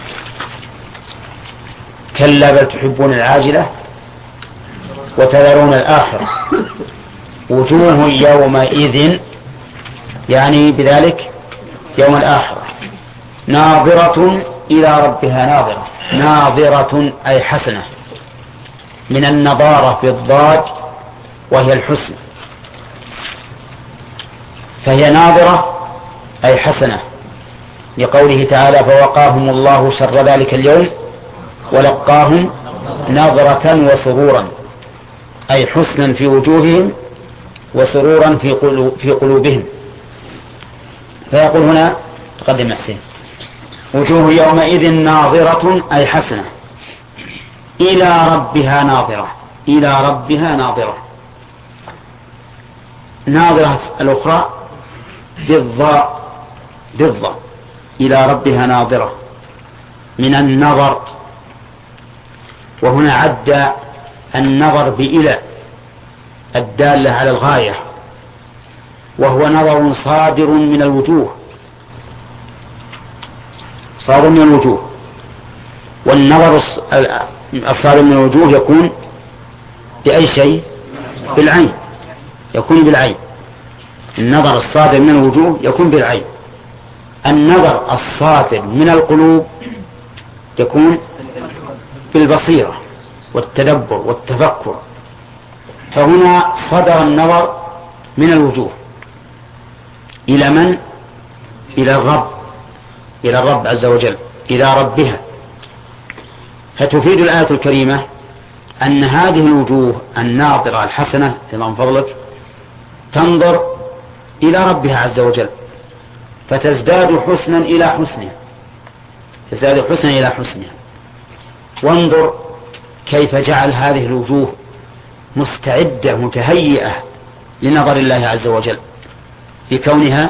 كلا بل تحبون العاجلة وتذرون الآخرة وجوه يومئذ، يعني بذلك يوم الآخرة، ناظرة إلى ربها ناظرة. ناظرة أي حسنة، من النظارة في الضاد وهي الحسن، فهي ناظرة أي حسنة، لقوله تعالى فوقاهم الله شر ذلك اليوم ولقاهم نظرة وسرورا، أي حسنا في وجوههم وسرورا في قلوبهم. فيقول هنا تقدم حسين وجوه يومئذ ناظرة أي حسنة إلى ربها ناظرة. إلى ربها ناظرة. ناظرة الأخرى بالضاء إلى ربها ناظرة من النظر، وهنا عد النظر بإلى الدالة على الغاية، وهو نظر صادر من الوجوه، صادر من الوجوه. والنظر الصادر من الوجوه يكون بأي شيء؟ بالعين، يكون بالعين. النظر الصادر من الوجوه يكون بالعين. النظر الصادر من القلوب يكون بالبصيرة والتدبر والتفكر. فهنا صدر النظر من الوجوه إلى من؟ إلى الرب، إلى الرب عز وجل، إلى ربها. فتفيد الآية الكريمة أن هذه الوجوه الناظرة الحسنة من فضلك تنظر إلى ربها عز وجل، فتزداد حسنا إلى حسنها، تزداد حسنا إلى حسنها. وانظر كيف جعل هذه الوجوه مستعدة متهيئة لنظر الله عز وجل بكونها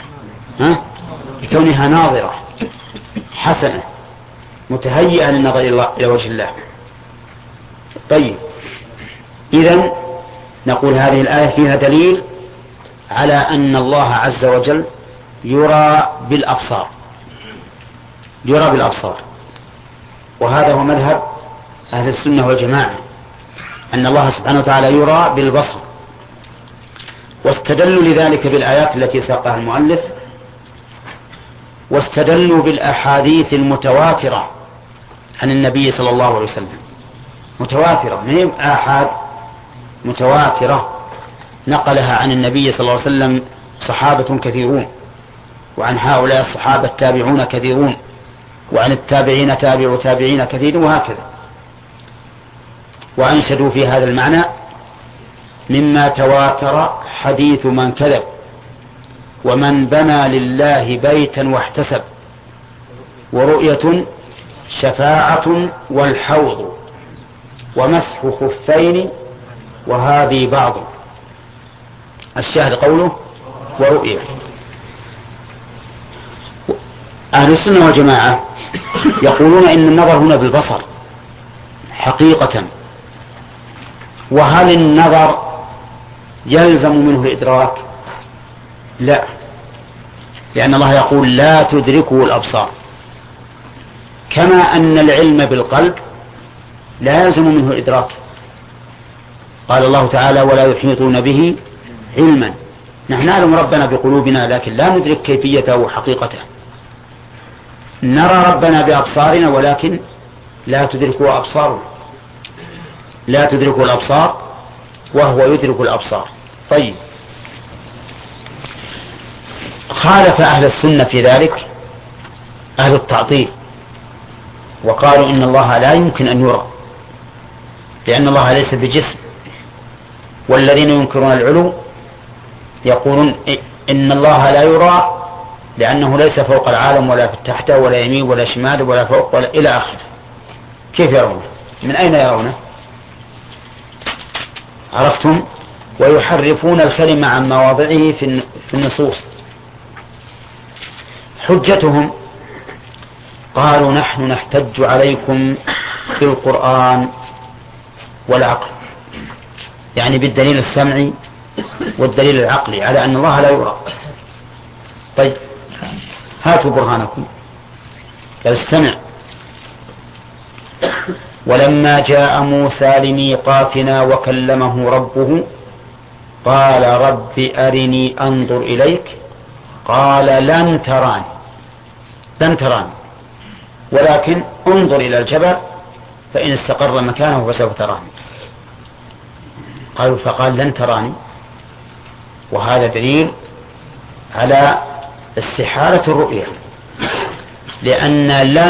ناظرة حسنة متهيئة للنظر إلى وجه الله. طيب، إذن نقول هذه الآية فيها دليل على أن الله عز وجل يرى بالأبصار، يرى بالأبصار. وهذا هو مذهب أهل السنة والجماعة، أن الله سبحانه وتعالى يرى بالبصر. واستدلوا لذلك بالآيات التي ساقها المؤلف، واستدلوا بالأحاديث المتواترة عن النبي صلى الله عليه وسلم. متواترة، ما هي آحاد، متواترة نقلها عن النبي صلى الله عليه وسلم صحابة كثيرون، وعن هؤلاء الصحابة التابعون كثيرون، وعن التابعين تابع تابعين كثير، وهكذا. وأنشدوا في هذا المعنى مما تواتر حديث من كذب، ومن بنى لله بيتا واحتسب، ورؤية شفاعة والحوض، ومسح خفين وهذه بعض. الشاهد قوله ورؤية. أهل السنة والجماعة يقولون إن النظر هنا بالبصر حقيقة. وهل النظر يلزم منه الإدراك؟ لا، لأن الله يقول لا تدركه الأبصار، كما أن العلم بالقلب لا يلزم منه الإدراك. قال الله تعالى ولا يحيطون به علما. نحن نعلم ربنا بقلوبنا لكن لا ندرك كيفيته وحقيقته. نرى ربنا بأبصارنا ولكن لا تدركه أبصارنا، لا تدركه الأبصار وهو يدرك الأبصار. طيب، خالف أهل السنة في ذلك أهل التعطيل، وقالوا إن الله لا يمكن أن يرى لأن الله ليس بجسم. والذين ينكرون العلو يقولون إن الله لا يرى لأنه ليس فوق العالم ولا تحته ولا يمين ولا شمال ولا فوق ولا إلى آخره. كيف يرونه؟ من أين يرونه؟ عرفتم؟ ويحرفون الكلمة عن مواضعه في النصوص. حجتهم قالوا نحن نحتج عليكم بالقرآن والعقل، يعني بالدليل السمعي والدليل العقلي على أن الله لا يرى. طيب هاتوا برهانكم. قال استمع: ولما جاء موسى لميقاتنا وكلمه ربه قال رب أرني أنظر إليك قال لن تراني ولكن انظر إلى الجبل فإن استقر مكانه فسوف تراني. قالوا فقال لن تراني، وهذا دليل على استحالة الرؤية، لأن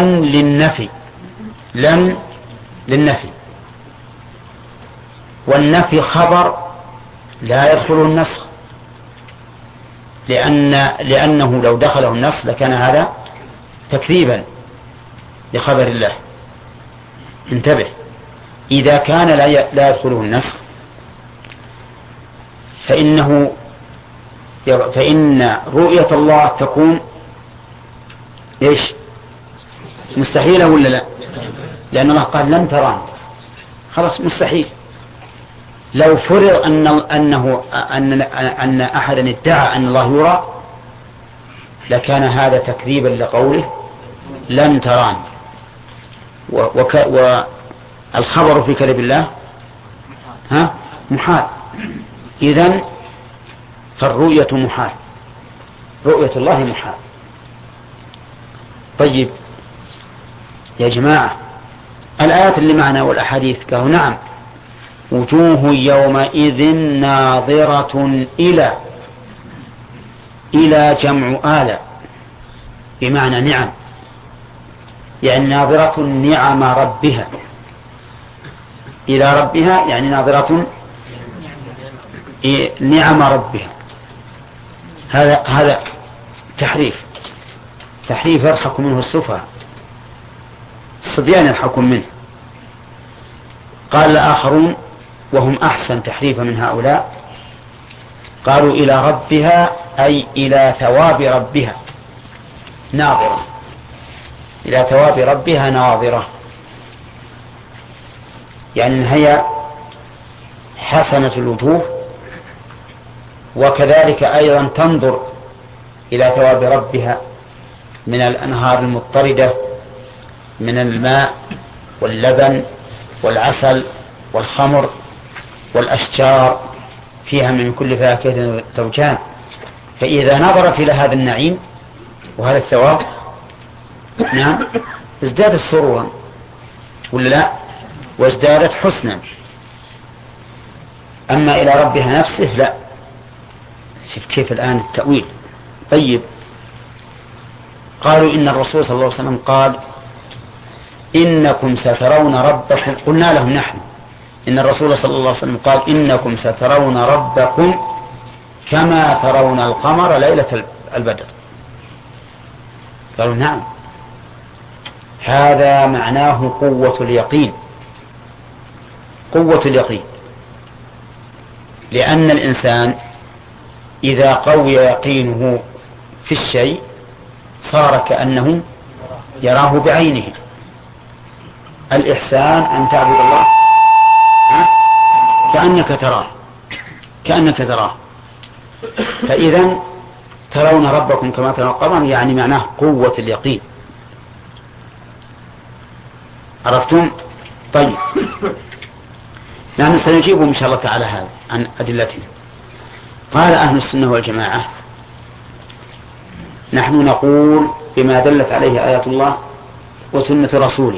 لن للنفي، والنفي خبر لا يدخله النسخ، لأنه لو دخله النسخ لكان هذا تكذيبا لخبر الله. انتبه، إذا كان لا يدخله النسخ فإن رؤية الله تكون إيش؟ مستحيلة ولا لا؟ لأن الله قال لن تراني، خلاص مستحيل. لو فرض أن أحدا ادعى أن الله يرى لكان هذا تكذيبا لقوله لن تراني، والخبر في كلام الله محال. إذن فالرؤية محال، رؤية الله محال. طيب يا جماعة، الآيات اللي معنا والأحاديث قالوا نعم وجوه يومئذ ناظرة إلى جمع آلة بمعنى نعم، يعني ناظرة نعم ربها إلى ربها، يعني ناظرة نعم ربها. هذا تحريف يضحك منه السفهاء، الصبيان يضحكون منه. قال الآخرون وهم أحسن تحريفا من هؤلاء، قالوا إلى ربها أي إلى ثواب ربها ناظرة، إلى ثواب ربها ناظرة، يعني هي حسنة الوجوه، وكذلك أيضا تنظر إلى ثواب ربها من الأنهار المضطردة من الماء واللبن والعسل والخمر والأشجار فيها من كل فاكهة زوجان. فإذا نظرت إلى هذا النعيم وهذا الثواب نعم ازدادت سرورا ولا لا، وازدادت حسنا. أما إلى ربها نفسه لا، شوف كيف الآن التأويل. طيب قالوا إن الرسول صلى الله عليه وسلم قال إنكم سترون ربكم، قلنا لهم نحن إن الرسول صلى الله عليه وسلم قال إنكم سترون ربكم كما ترون القمر ليلة البدر. قالوا نعم، هذا معناه قوة اليقين، قوة اليقين، لأن الإنسان إذا قوي يقينه في الشيء صار كأنه يراه بعينه. الإحسان أن تعبد الله كأنك تراه. فإذا ترون ربكم كما ترون القمر يعني معناه قوة اليقين. عرفتم؟ طيب نحن سنجيبهم إن شاء الله تعالى هذا عن أدلتهم. قال أهل السنة والجماعة نحن نقول بما دلت عليه آيات الله وسنة رسوله.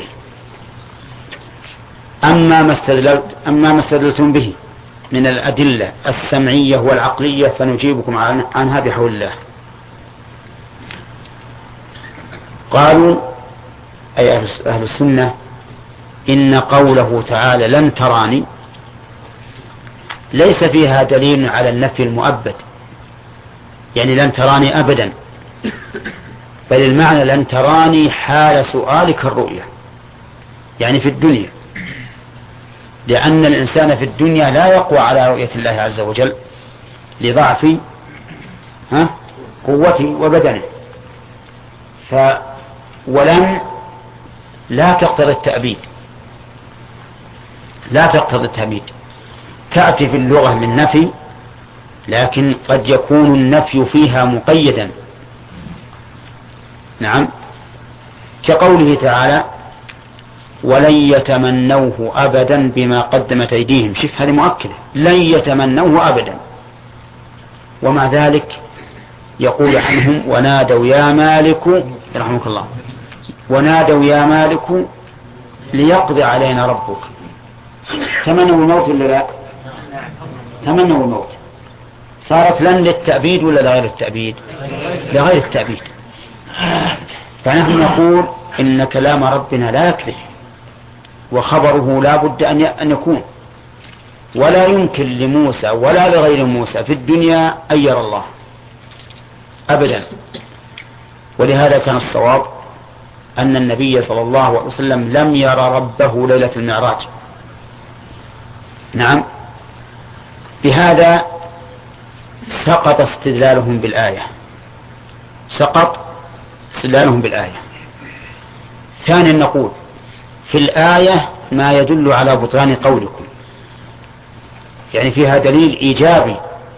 أما ما استدلتم به من الأدلة السمعية والعقلية فنجيبكم عنها بحول الله. قالوا أي أهل السنة إن قوله تعالى لن تراني ليس فيها دليل على النفي المؤبد، يعني لن تراني أبدا، بل المعنى لن تراني حال سؤالك الرؤية، يعني في الدنيا، لأن الإنسان في الدنيا لا يقوى على رؤية الله عز وجل لضعف قوته وبدنه. ولن لا تقتضي التأبيد، لا تقتضي التأبيد، تأتي في اللغة للنفي، لكن قد يكون النفي فيها مقيدا. نعم، كقوله تعالى ولن يتمنوه أبدا بما قدمت أيديهم. شوف هذه مؤكدة، لن يتمنوه أبدا، ومع ذلك يقول عنهم ونادوا يا مالك رحمك الله، ونادوا يا مالك ليقضي علينا ربك. تمنوا الموت ولا لا؟ تمنوا الموت. صارت لن للتأبيد ولا لغير التأبيد؟ لغير التأبيد. فنحن نقول إن كلام ربنا لا يكذب، وخبره لا بد أن يكون، ولا يمكن لموسى ولا لغير موسى في الدنيا أن يرى الله أبدا. ولهذا كان الصواب أن النبي صلى الله عليه وسلم لم يرى ربه ليلة المعراج. نعم، بهذا سقط استدلالهم بالآية، سقط استدلالهم بالآية. ثانيا نقول في الآية ما يدل على بطلان قولكم، يعني فيها دليل إيجابي،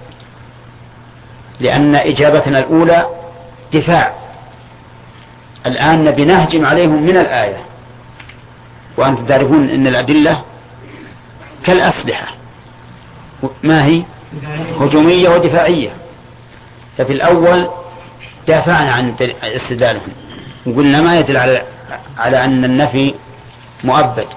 لأن إجابتنا الأولى دفاع، الآن نبي نهجم عليهم من الآية، وأنتم تعرفون أن الأدلة كالأسلحة، ما هي؟ هجومية ودفاعية. ففي الأول دافعنا عن استدلالهم وقلنا ما يدل على أن النفي مؤبد،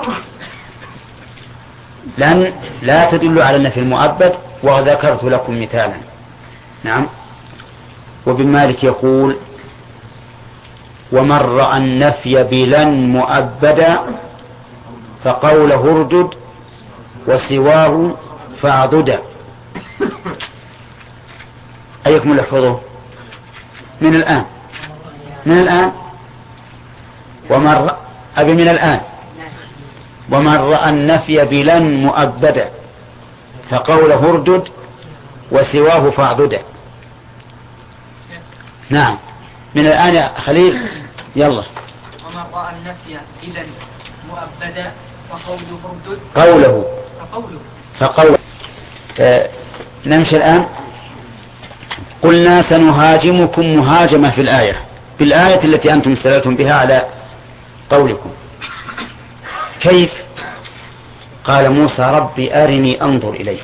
لأن لا تدل على النفي المؤبد، وذكرت لكم مثالا. نعم، وابن مالك يقول ومن رأى النفي بلن مؤبدا فقوله اردد وسواه فاعضدا. أيكم يحفظه من الآن؟ من الآن من الآن. ومن رأى النفي بلن مؤبدا فقوله اردد وسواه فاعضدا. نعم، من الآن يا خليل، يلا. ومن رأى النفي بلن مؤبدا فقوله اردد فقوله. نمشي الآن. قلنا سنهاجمكم مهاجمة في الآية، في الآية التي أنتم استدلتم بها على قولكم. كيف؟ قال موسى ربي أرني أنظر إليك.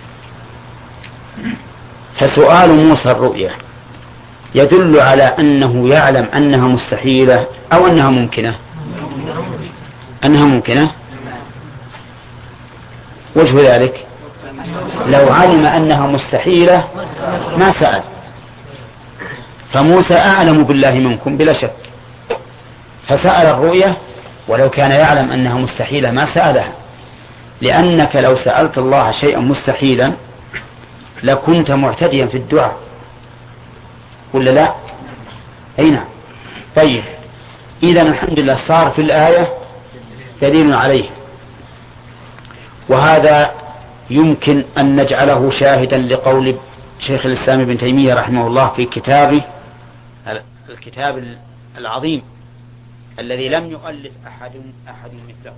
فسؤال موسى الرؤيا يدل على أنه يعلم أنها مستحيلة أو أنها ممكنة. أنها ممكنة. وجه ذلك لو علم أنها مستحيلة ما سأل. فموسى أعلم بالله منكم بلا شك، فسأل الرؤية، ولو كان يعلم أنها مستحيلة ما سألها، لأنك لو سألت الله شيئا مستحيلا لكنت معتديا في الدعاء، ولا لا؟ أي نعم. طيب، إذا الحمد لله صار في الآية دليل عليه، وهذا يمكن أن نجعله شاهدا لقول شيخ الإسلام ابن تيمية رحمه الله في كتابه الكتاب العظيم الذي لم يؤلف أحد مثله،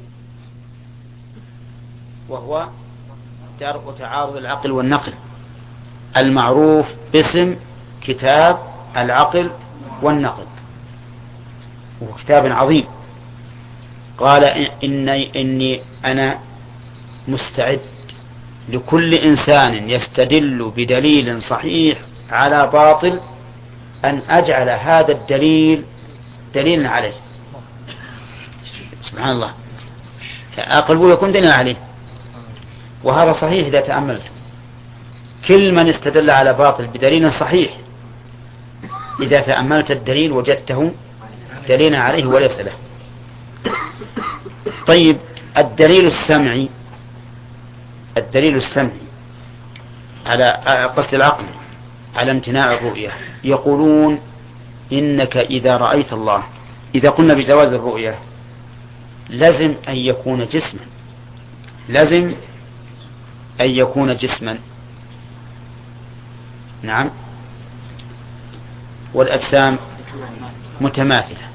وهو درء تعارض العقل والنقل، المعروف باسم كتاب العقل والنقل، وهو كتاب عظيم. قال إني أنا مستعد لكل إنسان يستدل بدليل صحيح على باطل أن أجعل هذا الدليل دليلا عليه. سبحان الله، أقلبه يكون دليلا عليه، وهذا صحيح إذا تأملت. كل من استدل على باطل بدليل صحيح إذا تأملت الدليل وجدته دليلا عليه وليس له. طيب، الدليل السمعي على قصد العقل على امتناع الرؤية، يقولون إنك إذا رأيت الله، إذا قلنا بجواز الرؤية لازم أن يكون جسما، لازم أن يكون جسما. نعم، والأجسام متماثلة،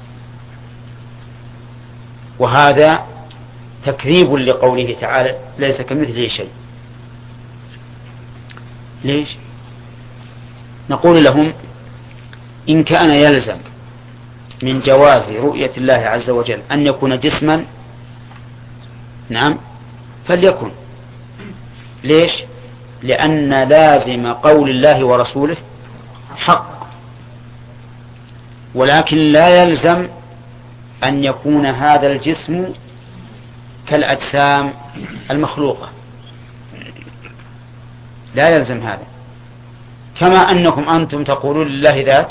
وهذا تكذيب لقوله تعالى ليس كمثله شيء. ليش؟ نقول لهم إن كان يلزم من جواز رؤية الله عز وجل أن يكون جسما، نعم، فليكن. ليش؟ لأن لازم قول الله ورسوله حق، ولكن لا يلزم أن يكون هذا الجسم كالأجسام المخلوقة، لا يلزم هذا. كما أنكم أنتم تقولون لله ذات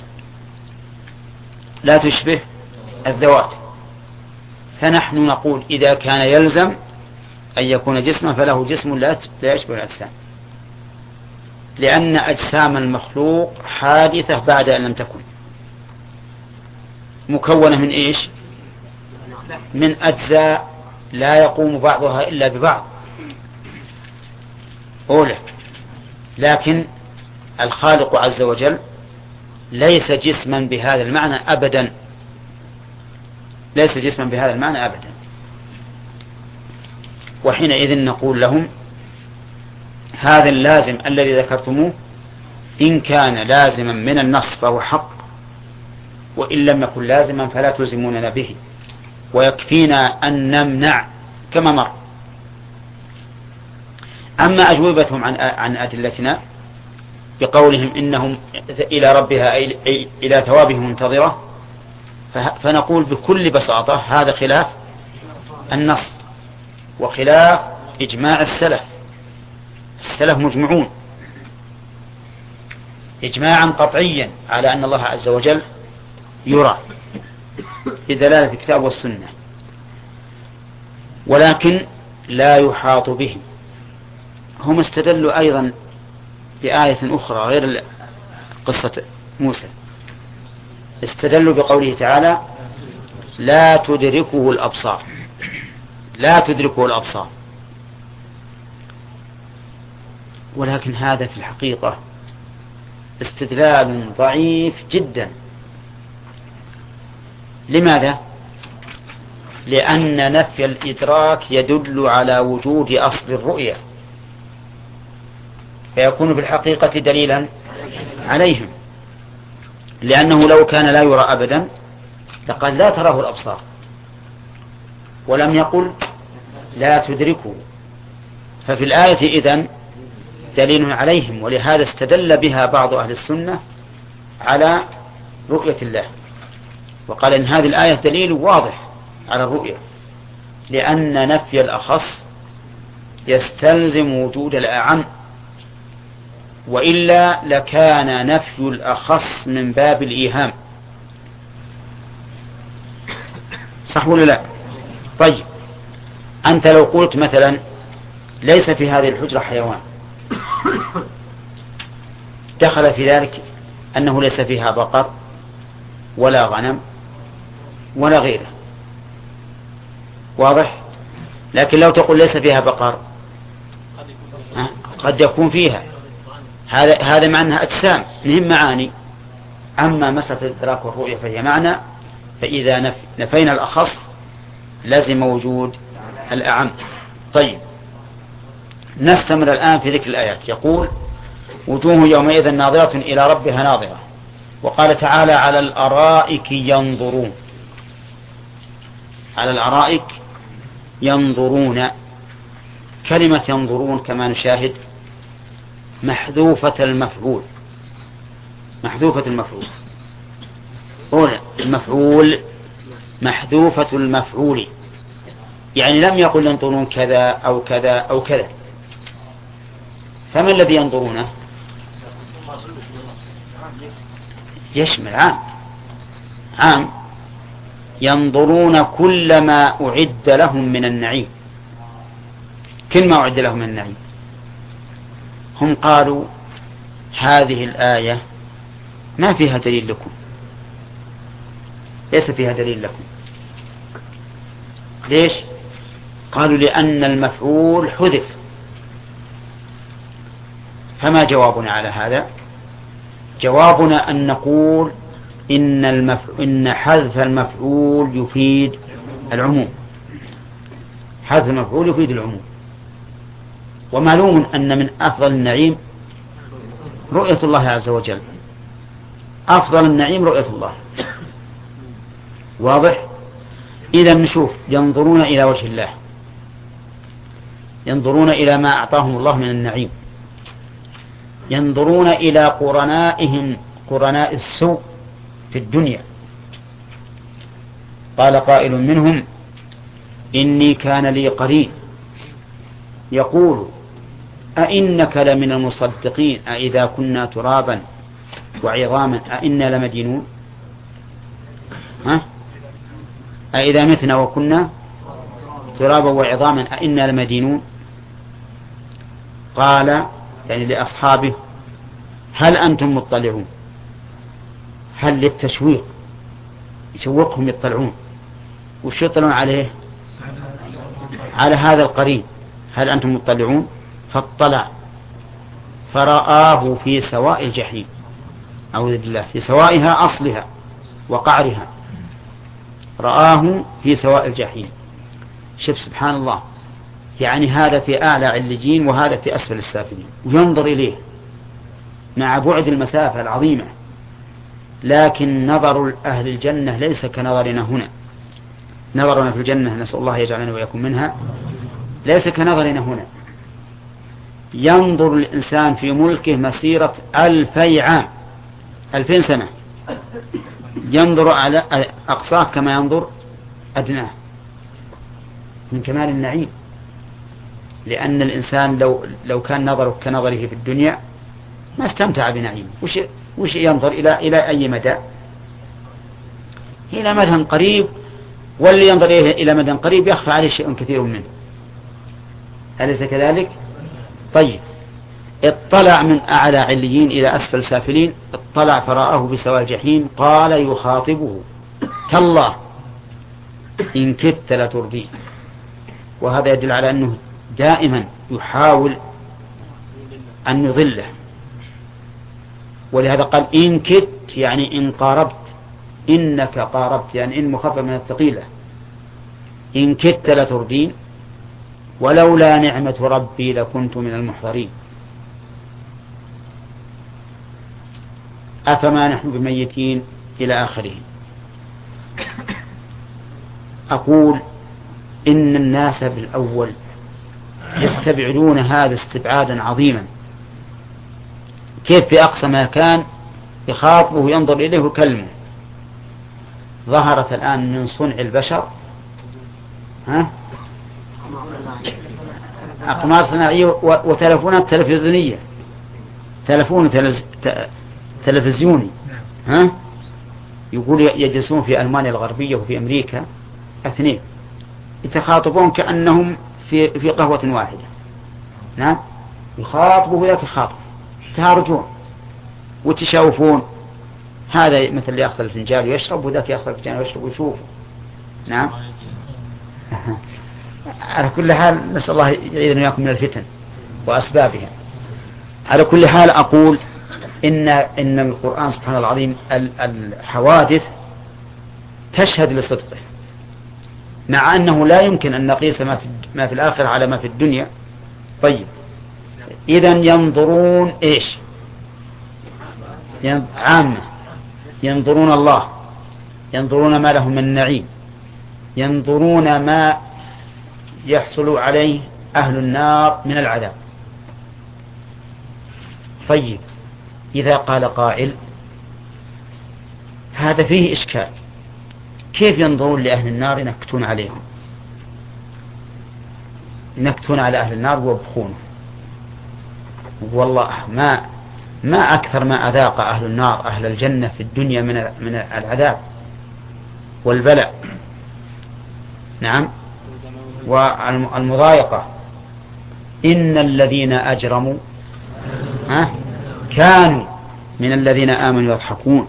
لا تشبه الذوات، فنحن نقول إذا كان يلزم أن يكون جسما فله جسم لا يشبه الأجسام، لأن أجسام المخلوق حادثة بعد أن لم تكن، مكونة من إيش؟ من أجزاء لا يقوم بعضها إلا ببعض أولى. لكن الخالق عز وجل ليس جسما بهذا المعنى أبدا، ليس جسما بهذا المعنى أبدا. وحينئذ نقول لهم هذا اللازم الذي ذكرتموه إن كان لازما من النص فهو حق، وإن لم يكن لازما فلا تلزموننا به، ويكفينا أن نمنع كما مر. أما أجوبتهم عن أدلتنا بقولهم إنهم إلى ربها أي إلى ثوابهم منتظرة، فنقول بكل بساطة هذا خلاف النص وخلاف إجماع السلف. السلف مجمعون إجماعا قطعيا على أن الله عز وجل يرى بدلالة الكتاب والسنة، ولكن لا يحاط به. هم استدلوا أيضا بآية أخرى غير قصة موسى، استدلوا بقوله تعالى لا تدركه الأبصار، لا تدركه الأبصار. ولكن هذا في الحقيقة استدلال ضعيف جدا. لماذا؟ لأن نفي الإدراك يدل على وجود أصل الرؤية، فيكون في الحقيقة دليلا عليهم، لأنه لو كان لا يرى أبدا لقال لا تراه الأبصار، ولم يقل لا تدركه. ففي الآية إذن دليل عليهم، ولهذا استدل بها بعض أهل السنة على رؤية الله، وقال إن هذه الآية دليل واضح على الرؤية، لأن نفي الأخص يستلزم وجود الأعم، وإلا لكان نفي الأخص من باب الإيهام. صح ولا لا؟ طيب أنت لو قلت مثلا ليس في هذه الحجرة حيوان، دخل في ذلك أنه ليس فيها بقر ولا غنم ولا غيره، واضح؟ لكن لو تقول ليس فيها بقر قد يكون فيها، هذا مع أنها أجسام مهم معاني. أما مسألة الإدراك والرؤية فهي معنى، فإذا نفينا الأخص لازم وجود الأعم. طيب نستمر الآن في ذكر الآيات. يقول وجوه يومئذ ناظرة إلى ربها ناظرة. وقال تعالى على الأرائك ينظرون، على الأرائك ينظرون. كلمة ينظرون كما نشاهد محذوفة المفعول، محذوفة المفعول، المفعول محذوفة المفعول، يعني لم يقل ينظرون كذا أو كذا أو كذا. فما الذي ينظرونه؟ يشمل عام، ينظرون كل ما أعد لهم من النعيم. كل ما أعد لهم من النعيم. هم قالوا هذه الآية ما فيها دليل لكم، ليس فيها دليل لكم. ليش؟ قالوا لأن المفعول حذف. فما جوابنا على هذا؟ جوابنا أن نقول إن حذف المفعول يفيد العموم، حذف المفعول يفيد العموم. ومعلوم أن من أفضل النعيم رؤية الله عز وجل، أفضل النعيم رؤية الله. واضح؟ إذا نشوف ينظرون إلى وجه الله، ينظرون إلى ما أعطاهم الله من النعيم، ينظرون إلى قرنائهم قرناء السوء في الدنيا. قال قائل منهم إني كان لي قرين يقول أئنك لمن المصدقين أئذا كنا ترابا وعظاما أئنا لمدينون. أئذا متنا وكنا ترابا وعظاما أئنا لمدينون. قال يعني لأصحابه هل أنتم مطلعون؟ هل للتشويق، يشوقهم يطلعون. وش يطلعون عليه؟ على هذا القرين. هل أنتم مطلعون؟ فاطلع فرآه في سواء الجحيم، أعوذ بالله، في سوائها أصلها وقعرها، رآه في سواء الجحيم. شوف سبحان الله، يعني هذا في أعلى عليين وهذا في أسفل السافلين، وينظر إليه مع بعد المسافة العظيمة. لكن نظر أهل الجنة ليس كنظرنا هنا. نظرنا في الجنة نسأل الله يجعلنا ويكون منها ليس كنظرنا هنا. ينظر الإنسان في ملكه مسيرة 2000 عام، 2000 سنة، ينظر على أقصاه كما ينظر أدناه من كمال النعيم. لأن الإنسان لو كان نظره كنظره في الدنيا ما استمتع بنعيم. وش ينظر إلى أي مدى؟ إلى مدى قريب، واللي ينظر إلى مدى قريب يخفى عليه شيء كثير منه. أليس كذلك؟ طيب اطلع من أعلى عليين إلى أسفل سافلين، اطلع فرآه بسواء الجحيم. قال يخاطبه تالله إن كدت لتردين. وهذا يدل على أنه دائما يحاول أن يضله، ولهذا قال إن كدت يعني إن قاربت، إنك قاربت يعني إن مخفف من الثقيلة. إن كدت لتردين ولولا نعمة ربي لكنت من المحضرين. أفما نحن بميتين إلى آخره. أقول إن الناس بالأول يستبعدون هذا استبعادا عظيما. كيف في أقصى مكان يخاطبه ينظر إليه ويكلمه. ظهرت الآن من صنع البشر أقمار صناعية وتلفونات تلفزيونية، تلفون تلفزيوني. ها؟ يقول يجلسون في ألمانيا الغربية وفي أمريكا اثنين يتخاطبون كأنهم في قهوة واحدة. نعم، يخاطبوا وذاك يخاطب، تهارجون وتشاوفون، هذا مثل اللي يأخذ الفنجان ويشرب وذاك يأخذ الفنجان ويشرب ويشوف. نعم. على كل حال نسأل الله يعيذنا وإياكم من الفتن وأسبابها. على كل حال أقول إن القرآن سبحانه العظيم الحوادث تشهد لصدقه، مع أنه لا يمكن أن نقيس ما في الآخرة على ما في الدنيا. طيب، إذن ينظرون إيش؟ عامة، ينظرون الله، ينظرون ما لهم من نعيم، ينظرون ما يحصل عليه أهل النار من العذاب. طيب، إذا قال قائل هذا فيه إشكال، كيف ينظرون لأهل النار ينكتون عليهم، ينكتون على أهل النار ويبخونه؟ والله ما أكثر ما أذاق أهل النار أهل الجنة في الدنيا من العذاب والبلاء. نعم، والمضايقة. إن الذين أجرموا كانوا من الذين آمنوا يضحكون،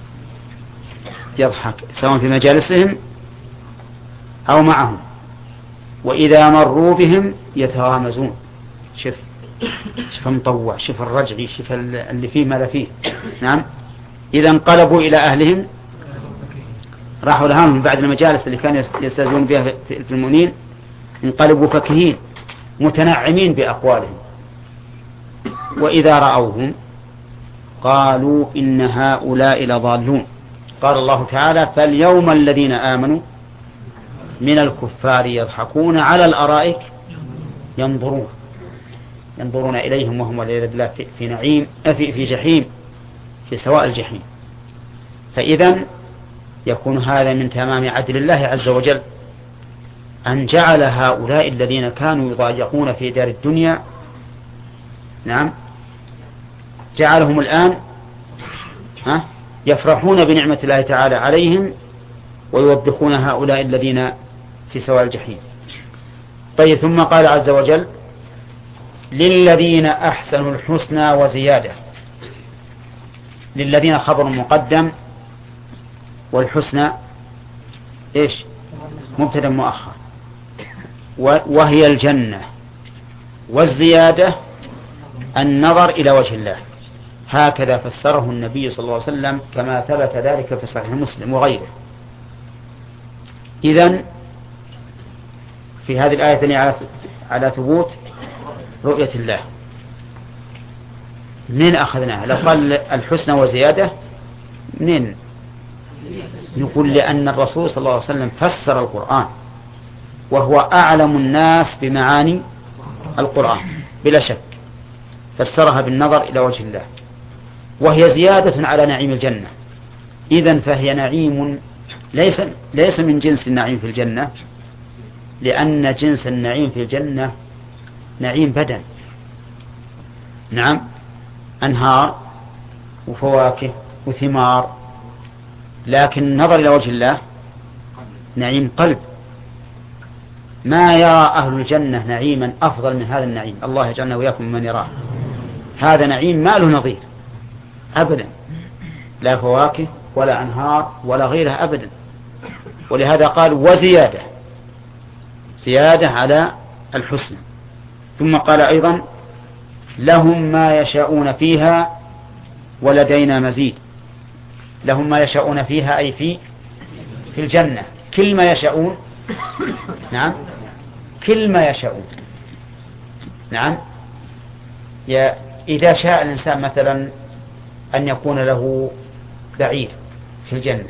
يضحك سواء في مجالسهم أو معهم، وإذا مروا بهم يتغامزون. شوف مطوع، شوف الرجعي، شوف اللي فيه ما لا فيه. نعم، إذا انقلبوا إلى أهلهم، راحوا لهم بعد المجالس اللي كانوا يستهزئون بها في المؤمنين، انقلبوا فكهين متنعمين بأقوالهم. وإذا رأوهم قالوا إن هؤلاء لضالون. قال الله تعالى: فاليوم الذين آمنوا من الكفار يضحكون على الأرائك ينظرون إليهم وهم والعياذ بالله في نعيم، في جحيم، في سواء الجحيم. فإذا يكون هذا من تمام عدل الله عز وجل، أن جعل هؤلاء الذين كانوا يضايقون في دار الدنيا، نعم، جعلهم الآن يفرحون بنعمة الله تعالى عليهم ويوبخون هؤلاء الذين في سواء الجحيم. طيب، ثم قال عز وجل: للذين أحسنوا الحسنى وزيادة. للذين خبر مقدم، والحسنى إيش؟ مبتدأ مؤخر، وهي الجنة، والزيادة النظر إلى وجه الله. هكذا فسره النبي صلى الله عليه وسلم كما ثبت ذلك في صحيح مسلم وغيره. إذن في هذه الآية على ثبوت رؤية الله. منين أخذناها؟ لو قال الحسنى وزيادة، منين؟ نقول لأن الرسول صلى الله عليه وسلم فسر القرآن، وهو أعلم الناس بمعاني القرآن بلا شك، فسرها بالنظر إلى وجه الله، وهي زيادة على نعيم الجنة. إذن فهي نعيم ليس من جنس النعيم في الجنة، لأن جنس النعيم في الجنة نعيم بدن. نعم، أنهار وفواكه وثمار، لكن النظر إلى وجه الله نعيم قلب. ما يرى أهل الجنة نعيما أفضل من هذا النعيم، الله يجعلنا وإياكم من يراه. هذا نعيم ما له نظير أبدا، لا فواكه ولا أنهار ولا غيرها أبدا. ولهذا قال وزيادة، زيادة على الحسن. ثم قال أيضا: لهم ما يشاءون فيها ولدينا مزيد. لهم ما يشاءون فيها أي في الجنة، كل ما يشاءون. نعم، كل ما يشاءون. نعم، إذا شاء الإنسان مثلا أن يكون له بعير في الجنة،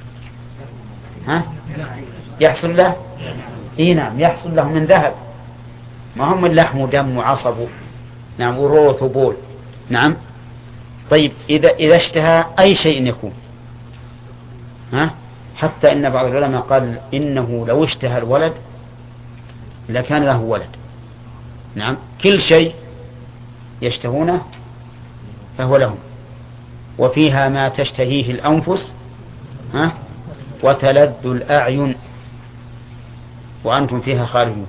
يحصل له؟ نعم، يحصل له من ذهب، ما هم اللحم ودم وعصب، نعم، وروث وبول. نعم. طيب، إذا اشتهى أي شيء يكون، حتى إن بعض العلماء قال إنه لو اشتهى الولد لكان له ولد، نعم، كل شيء يشتهونه فهو لهم، وفيها ما تشتهيه الأنفس وتلذ الأعين وأنتم فيها خالدون.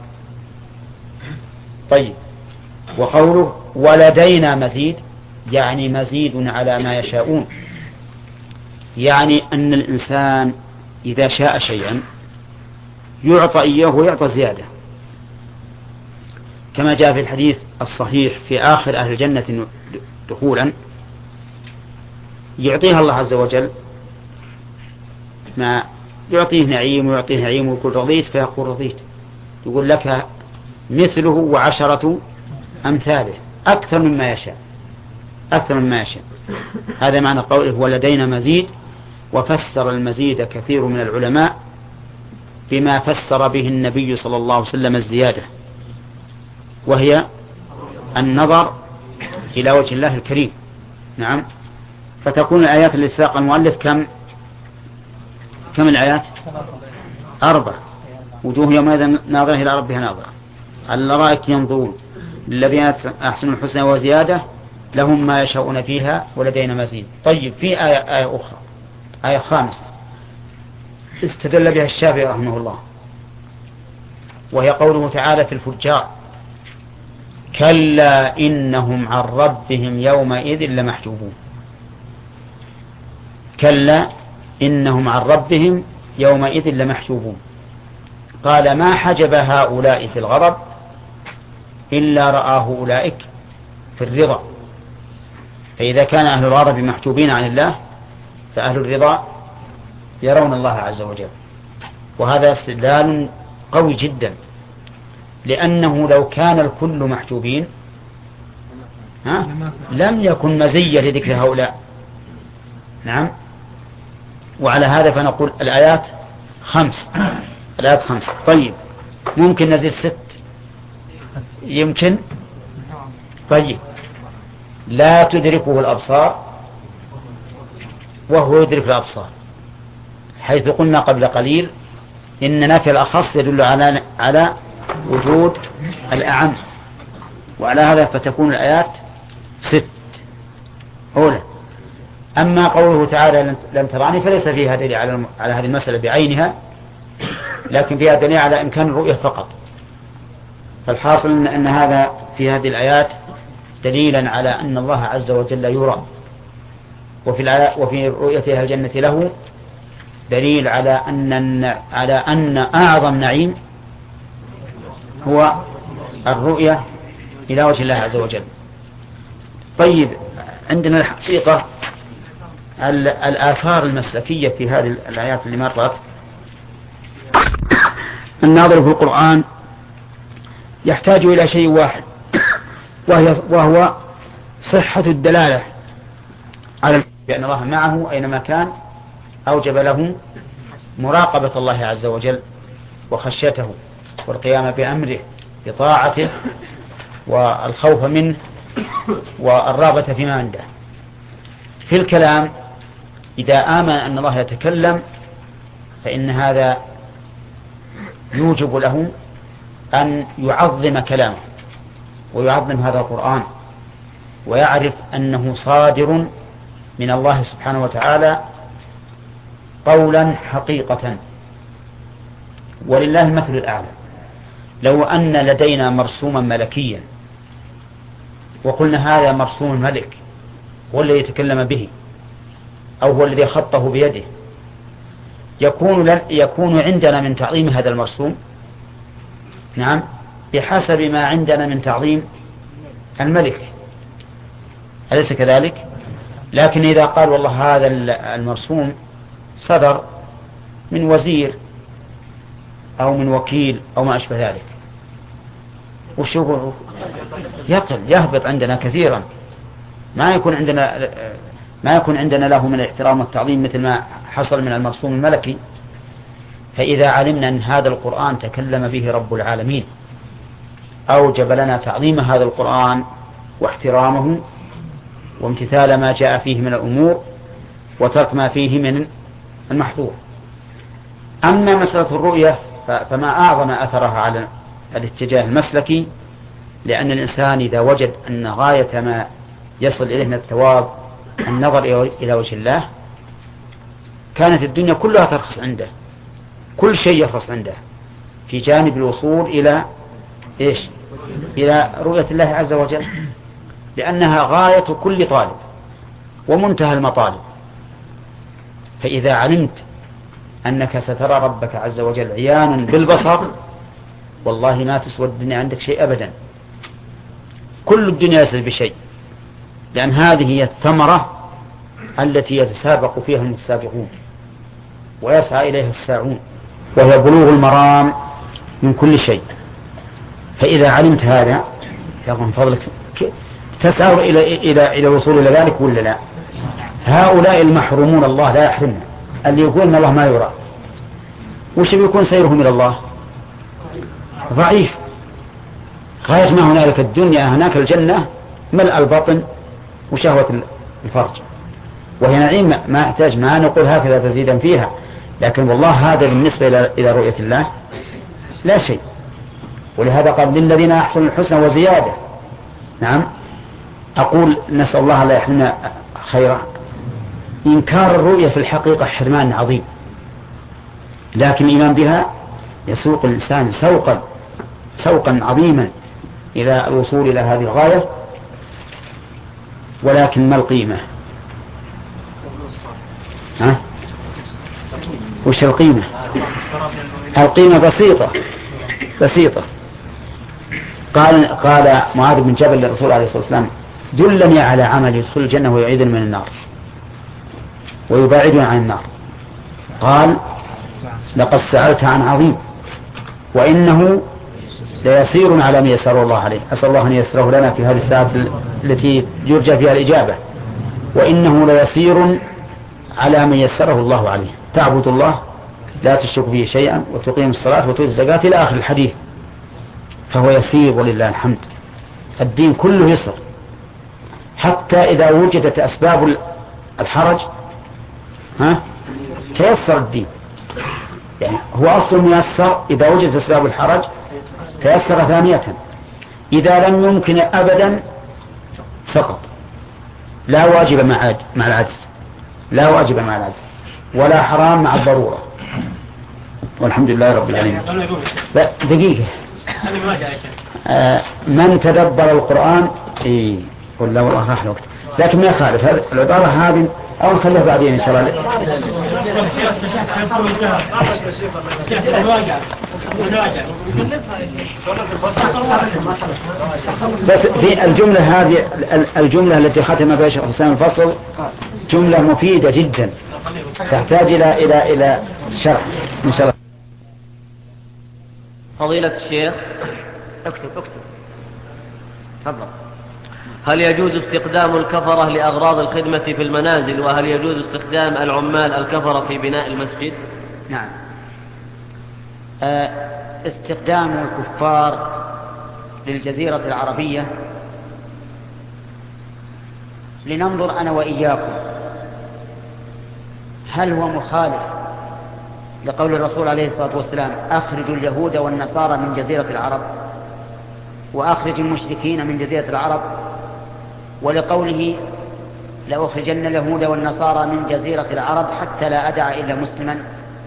طيب، وقوله ولدينا مزيد يعني مزيد على ما يشاءون، يعني أن الإنسان إذا شاء شيئا يعطى إياه ويعطى زيادة، كما جاء في الحديث الصحيح في آخر أهل الجنة دخولا يعطيها الله عز وجل ما يعطيه نعيم ويعطيه نعيم ويقول رضيت، فيقول رضيت، يقول لك مثله وعشرة أمثاله، أكثر مما يشاء، أكثر مما يشاء. هذا معنى قوله ولدينا مزيد. وفسر المزيد كثير من العلماء بما فسر به النبي صلى الله عليه وسلم الزيادة، وهي النظر إلى وجه الله الكريم. نعم، فتكون الآيات التي ساق المؤلف كم الآيات؟ 4. وجوه يومئذ ناظرة إلى ربها ناظرة، على الأرائك ينظرون، للذين أحسنوا الحسنى وزيادة لهم ما يشاءون فيها ولدينا مزيد. طيب، في آية أخرى، آية 5 استدل بها الشافعي رحمه الله، وهي قوله تعالى في الفجار كلا إنهم عن ربهم يومئذ لمحجوبون. كلا إنهم عن ربهم يومئذ لمحجوبون. قال ما حجب هؤلاء في الغضب إلا رآه أولئك في الرضا. فإذا كان أهل الغضب محجوبين عن الله فأهل الرضا يرون الله عز وجل. وهذا استدلال قوي جدا، لأنه لو كان الكل محجوبين لم يكن مزية لذكر هؤلاء. نعم، وعلى هذا فنقول الآيات 5. الآيات 5. طيب، ممكن نزيد 6 يمكن. طيب، لا تدركه الأبصار وهو يدرك الأبصار، حيث قلنا قبل قليل إن نفي الأخص يدل على وجود الأعم، وعلى هذا فتكون الآيات 6 أولى. أما قوله تعالى لن تراني فليس فيها دليل على هذه المسألة بعينها، لكن فيها دليل على إمكان الرؤية فقط. فالحاصل أن هذا في هذه الآيات دليلا على أن الله عز وجل يرى، وفي رؤية أهل الجنة له دليل على أن أعظم نعيم هو الرؤية إلى وجه الله عز وجل. طيب، عندنا الحقيقة الآثار المسلكية في هذه الآيات اللي مرت. الناظر في القرآن يحتاج إلى شيء واحد، وهو صحة الدلالة على بأن الله معه أينما كان، أوجب له مراقبة الله عز وجل وخشيته والقيام بأمره بطاعته والخوف منه والرغبة فيما عنده. في الكلام إذا آمن أن الله يتكلم فإن هذا يوجب له أن يعظم كلامه ويعظم هذا القرآن، ويعرف أنه صادر من الله سبحانه وتعالى قولا حقيقة. ولله المثل الأعلى. لو أن لدينا مرسوما ملكيا وقلنا هذا مرسوم الملك هو الذي يتكلم به أو هو الذي خطه بيده، يكون عندنا من تعظيم هذا المرسوم نعم بحسب ما عندنا من تعظيم الملك، أليس كذلك؟ لكن إذا قال والله هذا المرسوم صدر من وزير أو من وكيل أو ما أشبه ذلك، وشو يهبط عندنا كثيرا، ما يكون عندنا له من الاحترام والتعظيم مثل ما حصل من المرسوم الملكي. فإذا علمنا أن هذا القرآن تكلم به رب العالمين أوجب لنا تعظيم هذا القرآن واحترامه وامتثال ما جاء فيه من الأمور وترك ما فيه من المحظور. أما مسألة الرؤية فما أعظم أثرها على الاتجاه المسلكي لأن الإنسان إذا وجد أن غاية ما يصل إليه من الثواب النظر إلى وجه الله كانت الدنيا كلها ترخص عنده، كل شيء يرخص عنده في جانب الوصول إلى إيش؟ إلى رؤية الله عز وجل، لأنها غاية كل طالب ومنتهى المطالب. فإذا علمت أنك سترى ربك عز وجل عيانا بالبصر والله ما تسوى الدنيا عندك شيء أبدا، كل الدنيا ليست بشيء، لأن هذه هي الثمرة التي يتسابق فيها المتسابقون ويسعى إليها الساعون، وهي بلوغ المرام من كل شيء. فإذا علمت هذا من فضلك تسعى إلى الوصول إلى ذلك ولا لا؟ هؤلاء المحرومون الله لا يحرمنا، اللي يقول أن الله ما يرى وش بيكون سيرهم إلى الله؟ ضعيف. غاية ما هنالك الدنيا هناك الجنة ملء البطن وشهوة الفرج، وهي نعيم ما يحتاج، ما نقول هكذا تزيدا فيها، لكن والله هذا بالنسبة إلى رؤية الله لا شيء. ولهذا قال للذين أحسنوا الحسنى وزيادة. نعم، أقول نسأل الله لا يحرمنا خيرا. إنكار الرؤية في الحقيقة حرمان عظيم، لكن الإيمان بها يسوق الإنسان سوقا عظيما إلى الوصول إلى هذه الغاية. ولكن ما القيمة؟ وش القيمة؟ القيمة بسيطة. قال معاذ بن جبل للرسول عليه الصلاة والسلام دلني على عمل يدخل الجنة ويعيذني من النار ويباعدني عن النار. قال لقد سألت عن عظيم وإنه ليسير على ما يسره الله عليه. أسأل الله أن يسره لنا في هذه الساعة التي يرجى فيها الإجابة. وإنه ليسير على من يسره الله عليه. تعبد الله لا تشرك به شيئا وتقيم الصلاة وتؤتي الزكاة إلى آخر الحديث. فهو يسير ولله الحمد. الدين كله يسر، حتى إذا وجدت أسباب الحرج تيسر الدين. يعني هو أصل ميسر، إذا وجدت أسباب الحرج تيسر ثانية. إذا لم يمكن أبدا سقط. لا واجب مع العجز، لا واجب مع العجز، ولا حرام مع الضرورة. والحمد لله رب العالمين. لا دقيقة، من تدبر القرآن ولا والله راح الوقت، لكن ما يخالف هذه العبارة هذه أو نخليها بعدين إن شاء الله. بس في الجملة هذه، الجملة التي ختم بها شيخ حسين الفصل جملة مفيدة جدا تحتاج إلى شرح إن شاء الله. فضيلة الشيخ، اكتب تفضل. هل يجوز استخدام الكفرة لأغراض الخدمة في المنازل، وهل يجوز استخدام العمال الكفرة في بناء المسجد؟ نعم، استخدام الكفار للجزيرة العربية لننظر أنا وإياكم هل هو مخالف لقول الرسول عليه الصلاة والسلام أخرجوا اليهود والنصارى من جزيرة العرب وأخرج المشركين من جزيرة العرب، ولقوله لأخرجن اليهود والنصارى من جزيرة العرب حتى لا أدع إلا مسلما،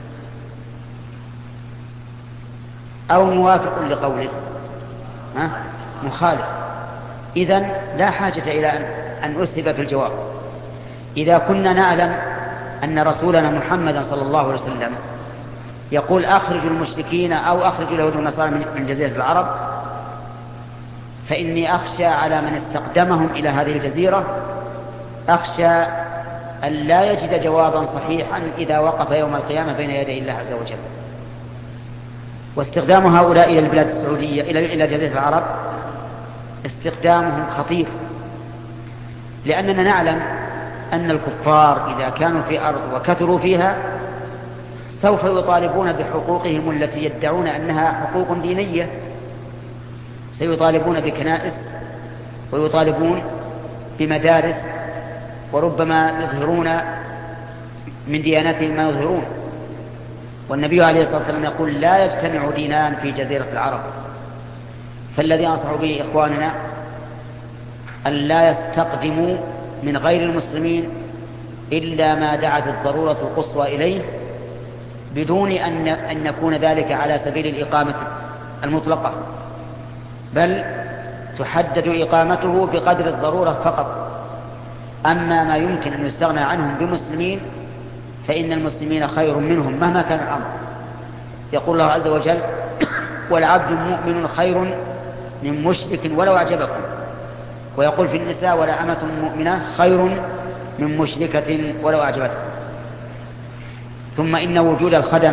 أو موافق لقوله مخالف. إذن لا حاجة إلى أن أسهب في الجواب. إذا كنا نعلم أن رسولنا محمدا صلى الله عليه وسلم يقول أخرجوا المشركين أو أخرجوا اليهود والنصارى من جزيرة العرب، فإني أخشى على من استقدمهم إلى هذه الجزيرة، أخشى أن لا يجد جوابا صحيحا إذا وقف يوم القيامة بين يدي الله عز وجل. واستخدام هؤلاء إلى البلاد السعودية إلى جزيرة العرب استخدامهم خطير، لأننا نعلم أن الكفار إذا كانوا في أرض وكثروا فيها سوف يطالبون بحقوقهم التي يدعون أنها حقوق دينية، سيطالبون بكنائس ويطالبون بمدارس، وربما يظهرون من دياناتهم ما يظهرون. والنبي عليه الصلاة والسلام يقول لا يجتمع دينان في جزيرة العرب، فالذي أنصح به إخواننا أن لا يستقدموا من غير المسلمين إلا ما دعت الضرورة القصوى إليه، بدون أن يكون ذلك على سبيل الإقامة المطلقة، بل تحدد إقامته بقدر الضرورة فقط. أما ما يمكن أن يستغنى عنهم بمسلمين فإن المسلمين خير منهم مهما كان الأمر. يقول الله عز وجل: والعبد المؤمن خير من مشرك ولو أعجبكم. ويقول في النساء: ولا أمة مؤمنة خير من مشركة ولو أعجبتكم. ثم إن وجود الخدم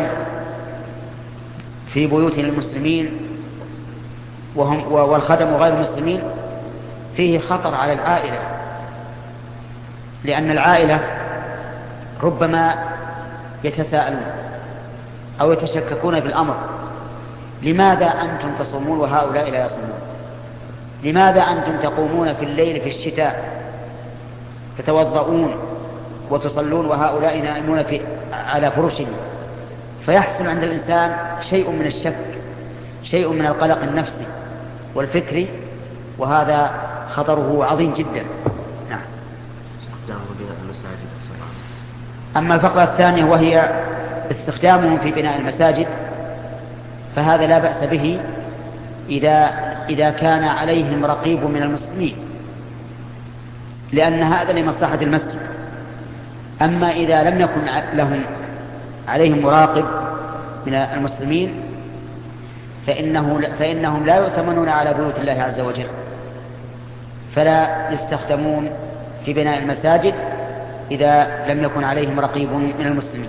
في بيوت المسلمين والخدم غير المسلمين فيه خطر على العائلة، لأن العائلة ربما يتساءلون أو يتشككون في الأمر: لماذا أنتم تصومون وهؤلاء لا يصومون؟ لماذا أنتم تقومون في الليل في الشتاء تتوضؤون وتصلون وهؤلاء نائمون على فرشهم؟ فيحصل عند الإنسان شيء من الشك، شيء من القلق النفسي والفكري، وهذا خطره عظيم جدا. نعم. أما الفقرة الثانية وهي استخدامهم في بناء المساجد، فهذا لا بأس به إذا كان عليهم رقيب من المسلمين، لأن هذا لمصلحة المسجد. أما إذا لم يكن لهم عليهم مراقب من المسلمين فإنهم لا يؤتمنون على بيوت الله عز وجل، فلا يستخدمون في بناء المساجد إذا لم يكن عليهم رقيب من المسلمين.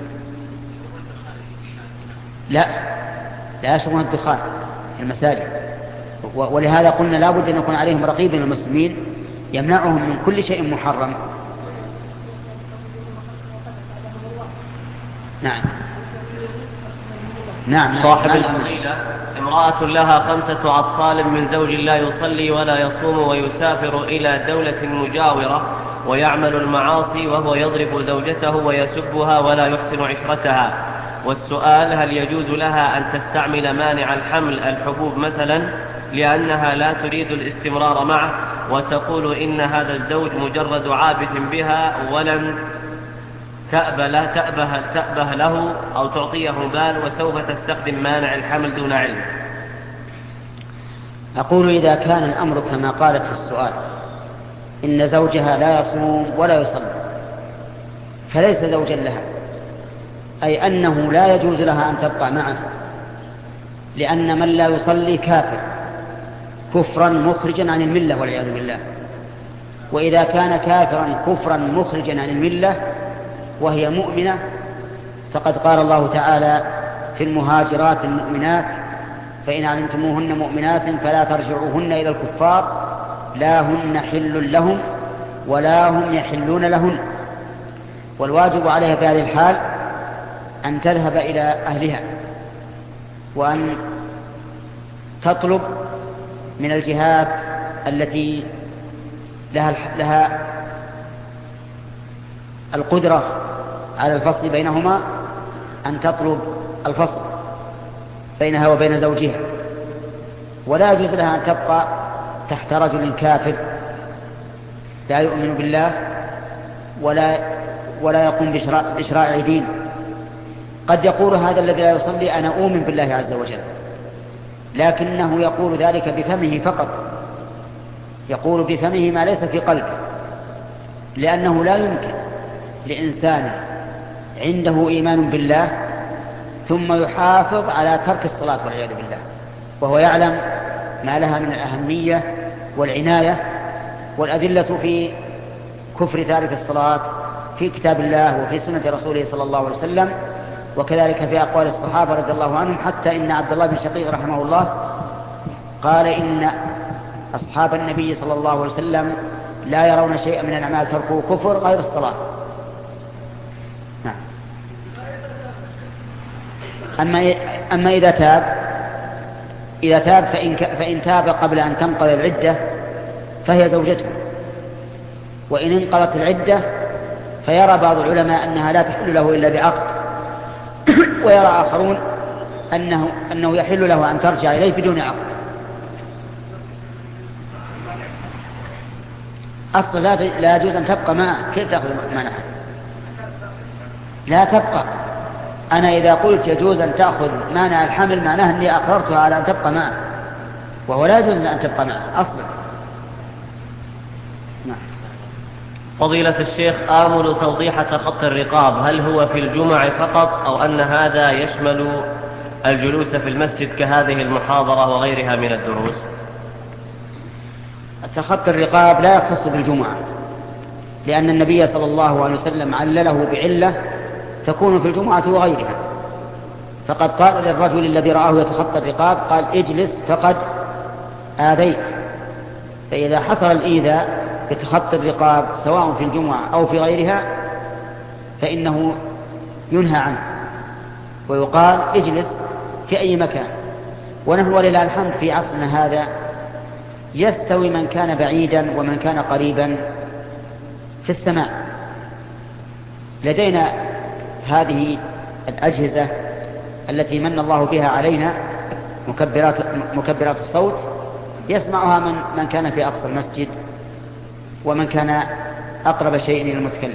لا يشربون الدخان في المساجد، ولهذا قلنا لا بد أن يكون عليهم رقيب من المسلمين يمنعهم من كل شيء محرم. نعم. صاحب الفضيلة: امرأة لها 5 أطفال من زوج لا يصلي ولا يصوم ويسافر إلى دولة مجاورة ويعمل المعاصي وهو يضرب زوجته ويسبها ولا يحسن عشرتها، والسؤال: هل يجوز لها أن تستعمل مانع الحمل الحبوب مثلا لأنها لا تريد الاستمرار معه، وتقول إن هذا الزوج مجرد عابث بها ولن تأبه له أو تعطيه بال، وسوف تستخدم مانع الحمل دون علم؟ أقول: إذا كان الأمر كما قالت في السؤال إن زوجها لا يصوم ولا يصلي فليس زوجا لها، أي أنه لا يجوز لها أن تبقى معه، لأن من لا يصلي كافر كفرا مخرجا عن الملة والعياذ بالله. وإذا كان كافرا كفرا مخرجا عن الملة وهي مؤمنة، فقد قال الله تعالى في المهاجرات المؤمنات: فإن علمتموهن مؤمنات فلا ترجعوهن إلى الكفار لا هن حل لهم ولا هم يحلون لهن. والواجب عليها في هذه الحال أن تذهب إلى أهلها وأن تطلب من الجهات التي لها القدرة على الفصل بينهما أن تطلب الفصل بينها وبين زوجها، ولا يجوز لها أن تبقى تحت رجل كافر لا يؤمن بالله ولا يقوم بإشراع دين. قد يقول هذا الذي لا يصلي: أنا أؤمن بالله عز وجل، لكنه يقول ذلك بفمه فقط، يقول بفمه ما ليس في قلبه، لأنه لا يمكن لإنسان عنده إيمان بالله ثم يحافظ على ترك الصلاة والعياذ بالله، وهو يعلم ما لها من الأهمية والعناية والأدلة في كفر تارك الصلاة في كتاب الله وفي سنة رسوله صلى الله عليه وسلم، وكذلك في أقوال الصحابة رضي الله عنهم، حتى إن عبد الله بن شقيق رحمه الله قال إن أصحاب النبي صلى الله عليه وسلم لا يرون شيئا من الأعمال تركه كفر غير الصلاة. نعم. أما إذا تاب فإن تاب قبل أن تنقضي العدة فهي زوجته، وإن انقضت العدة فيرى بعض العلماء أنها لا تحل له إلا بعقد، ويرى آخرون أنه يحل له أن ترجع إليه بدون عقد. أصلا لا يجوز أن تبقى معه. كيف تأخذ معناها؟ لا تبقى. أنا إذا قلت يجوز أن تأخذ مانع الحمل معناه أني أقررتها على أن تبقى معه، وهو لا يجوز أن تبقى معه أصلا. نعم. فضيلة الشيخ، آمل توضيح خط الرقاب، هل هو في الجمع فقط أو أن هذا يشمل الجلوس في المسجد كهذه المحاضرة وغيرها من الدروس؟ تخط الرقاب لا يختص بالجمعة، لأن النبي صلى الله عليه وسلم علله بعلة تكون في الجمعة وغيرها، فقد قال للرجل الذي رآه يتخطى الرقاب قال اجلس فقد آذيت. فإذا حصل الإيذاء بتخطي الرقاب سواء في الجمعة أو في غيرها فإنه ينهى عنه ويقال اجلس في أي مكان. ونحن ولله الحمد في عصرنا هذا يستوي من كان بعيدا ومن كان قريبا في السماع. لدينا هذه الأجهزة التي من الله بها علينا، مكبرات الصوت، يسمعها من كان في أقصى المسجد ومن كان أقرب شيء إلى المتكلم.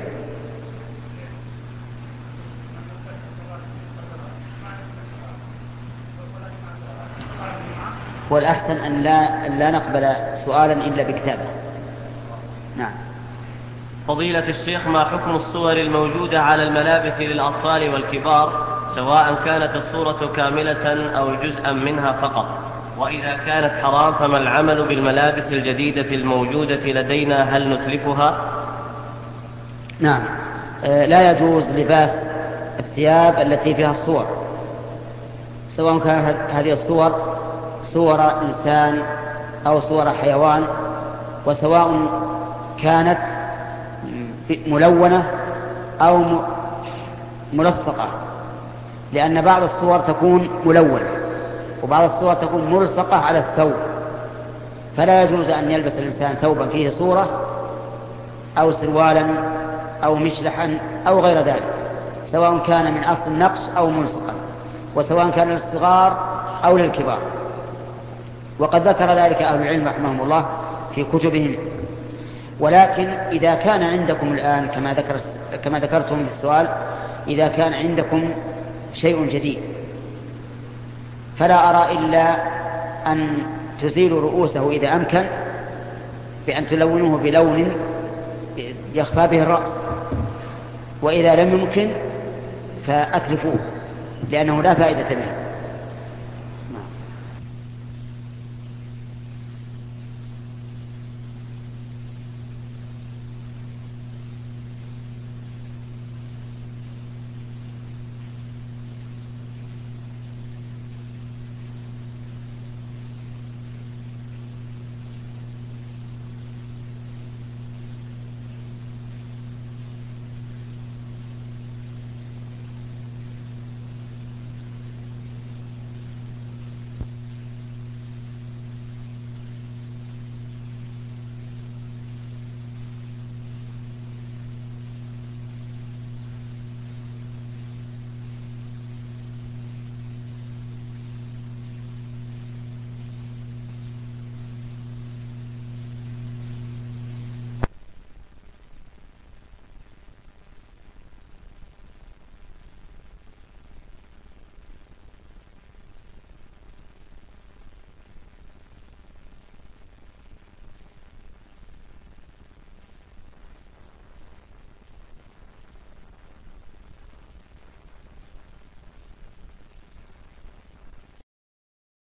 والأحسن أن لا نقبل سؤالا إلا بكتابه. نعم. فضيلة الشيخ، ما حكم الصور الموجودة على الملابس للأطفال والكبار سواء كانت الصورة كاملة أو جزءا منها فقط؟ وإذا كانت حرام فما العمل بالملابس الجديدة الموجودة لدينا، هل نتلفها؟ نعم. لا يجوز لباس الثياب التي فيها الصور، سواء كانت هذه الصور صور إنسان أو صور حيوان، وسواء كانت ملونة أو ملصقة، لأن بعض الصور تكون ملونة وبعض الصور تكون ملصقة على الثوب، فلا يجوز أن يلبس الإنسان ثوبا فيه صورة أو سروالا أو مشلحا أو غير ذلك، سواء كان من أصل النقش أو ملصقا، وسواء كان للصغار أو للكبار. وقد ذكر ذلك أهل العلم رحمهم الله في كتبهم. ولكن إذا كان عندكم الآن كما ذكرتم في السؤال، إذا كان عندكم شيء جديد فلا أرى إلا أن تزيلوا رؤوسه إذا أمكن بأن تلونوه بلون يخفى به الرأس، وإذا لم يمكن فأتلفوه لأنه لا فائدة منه.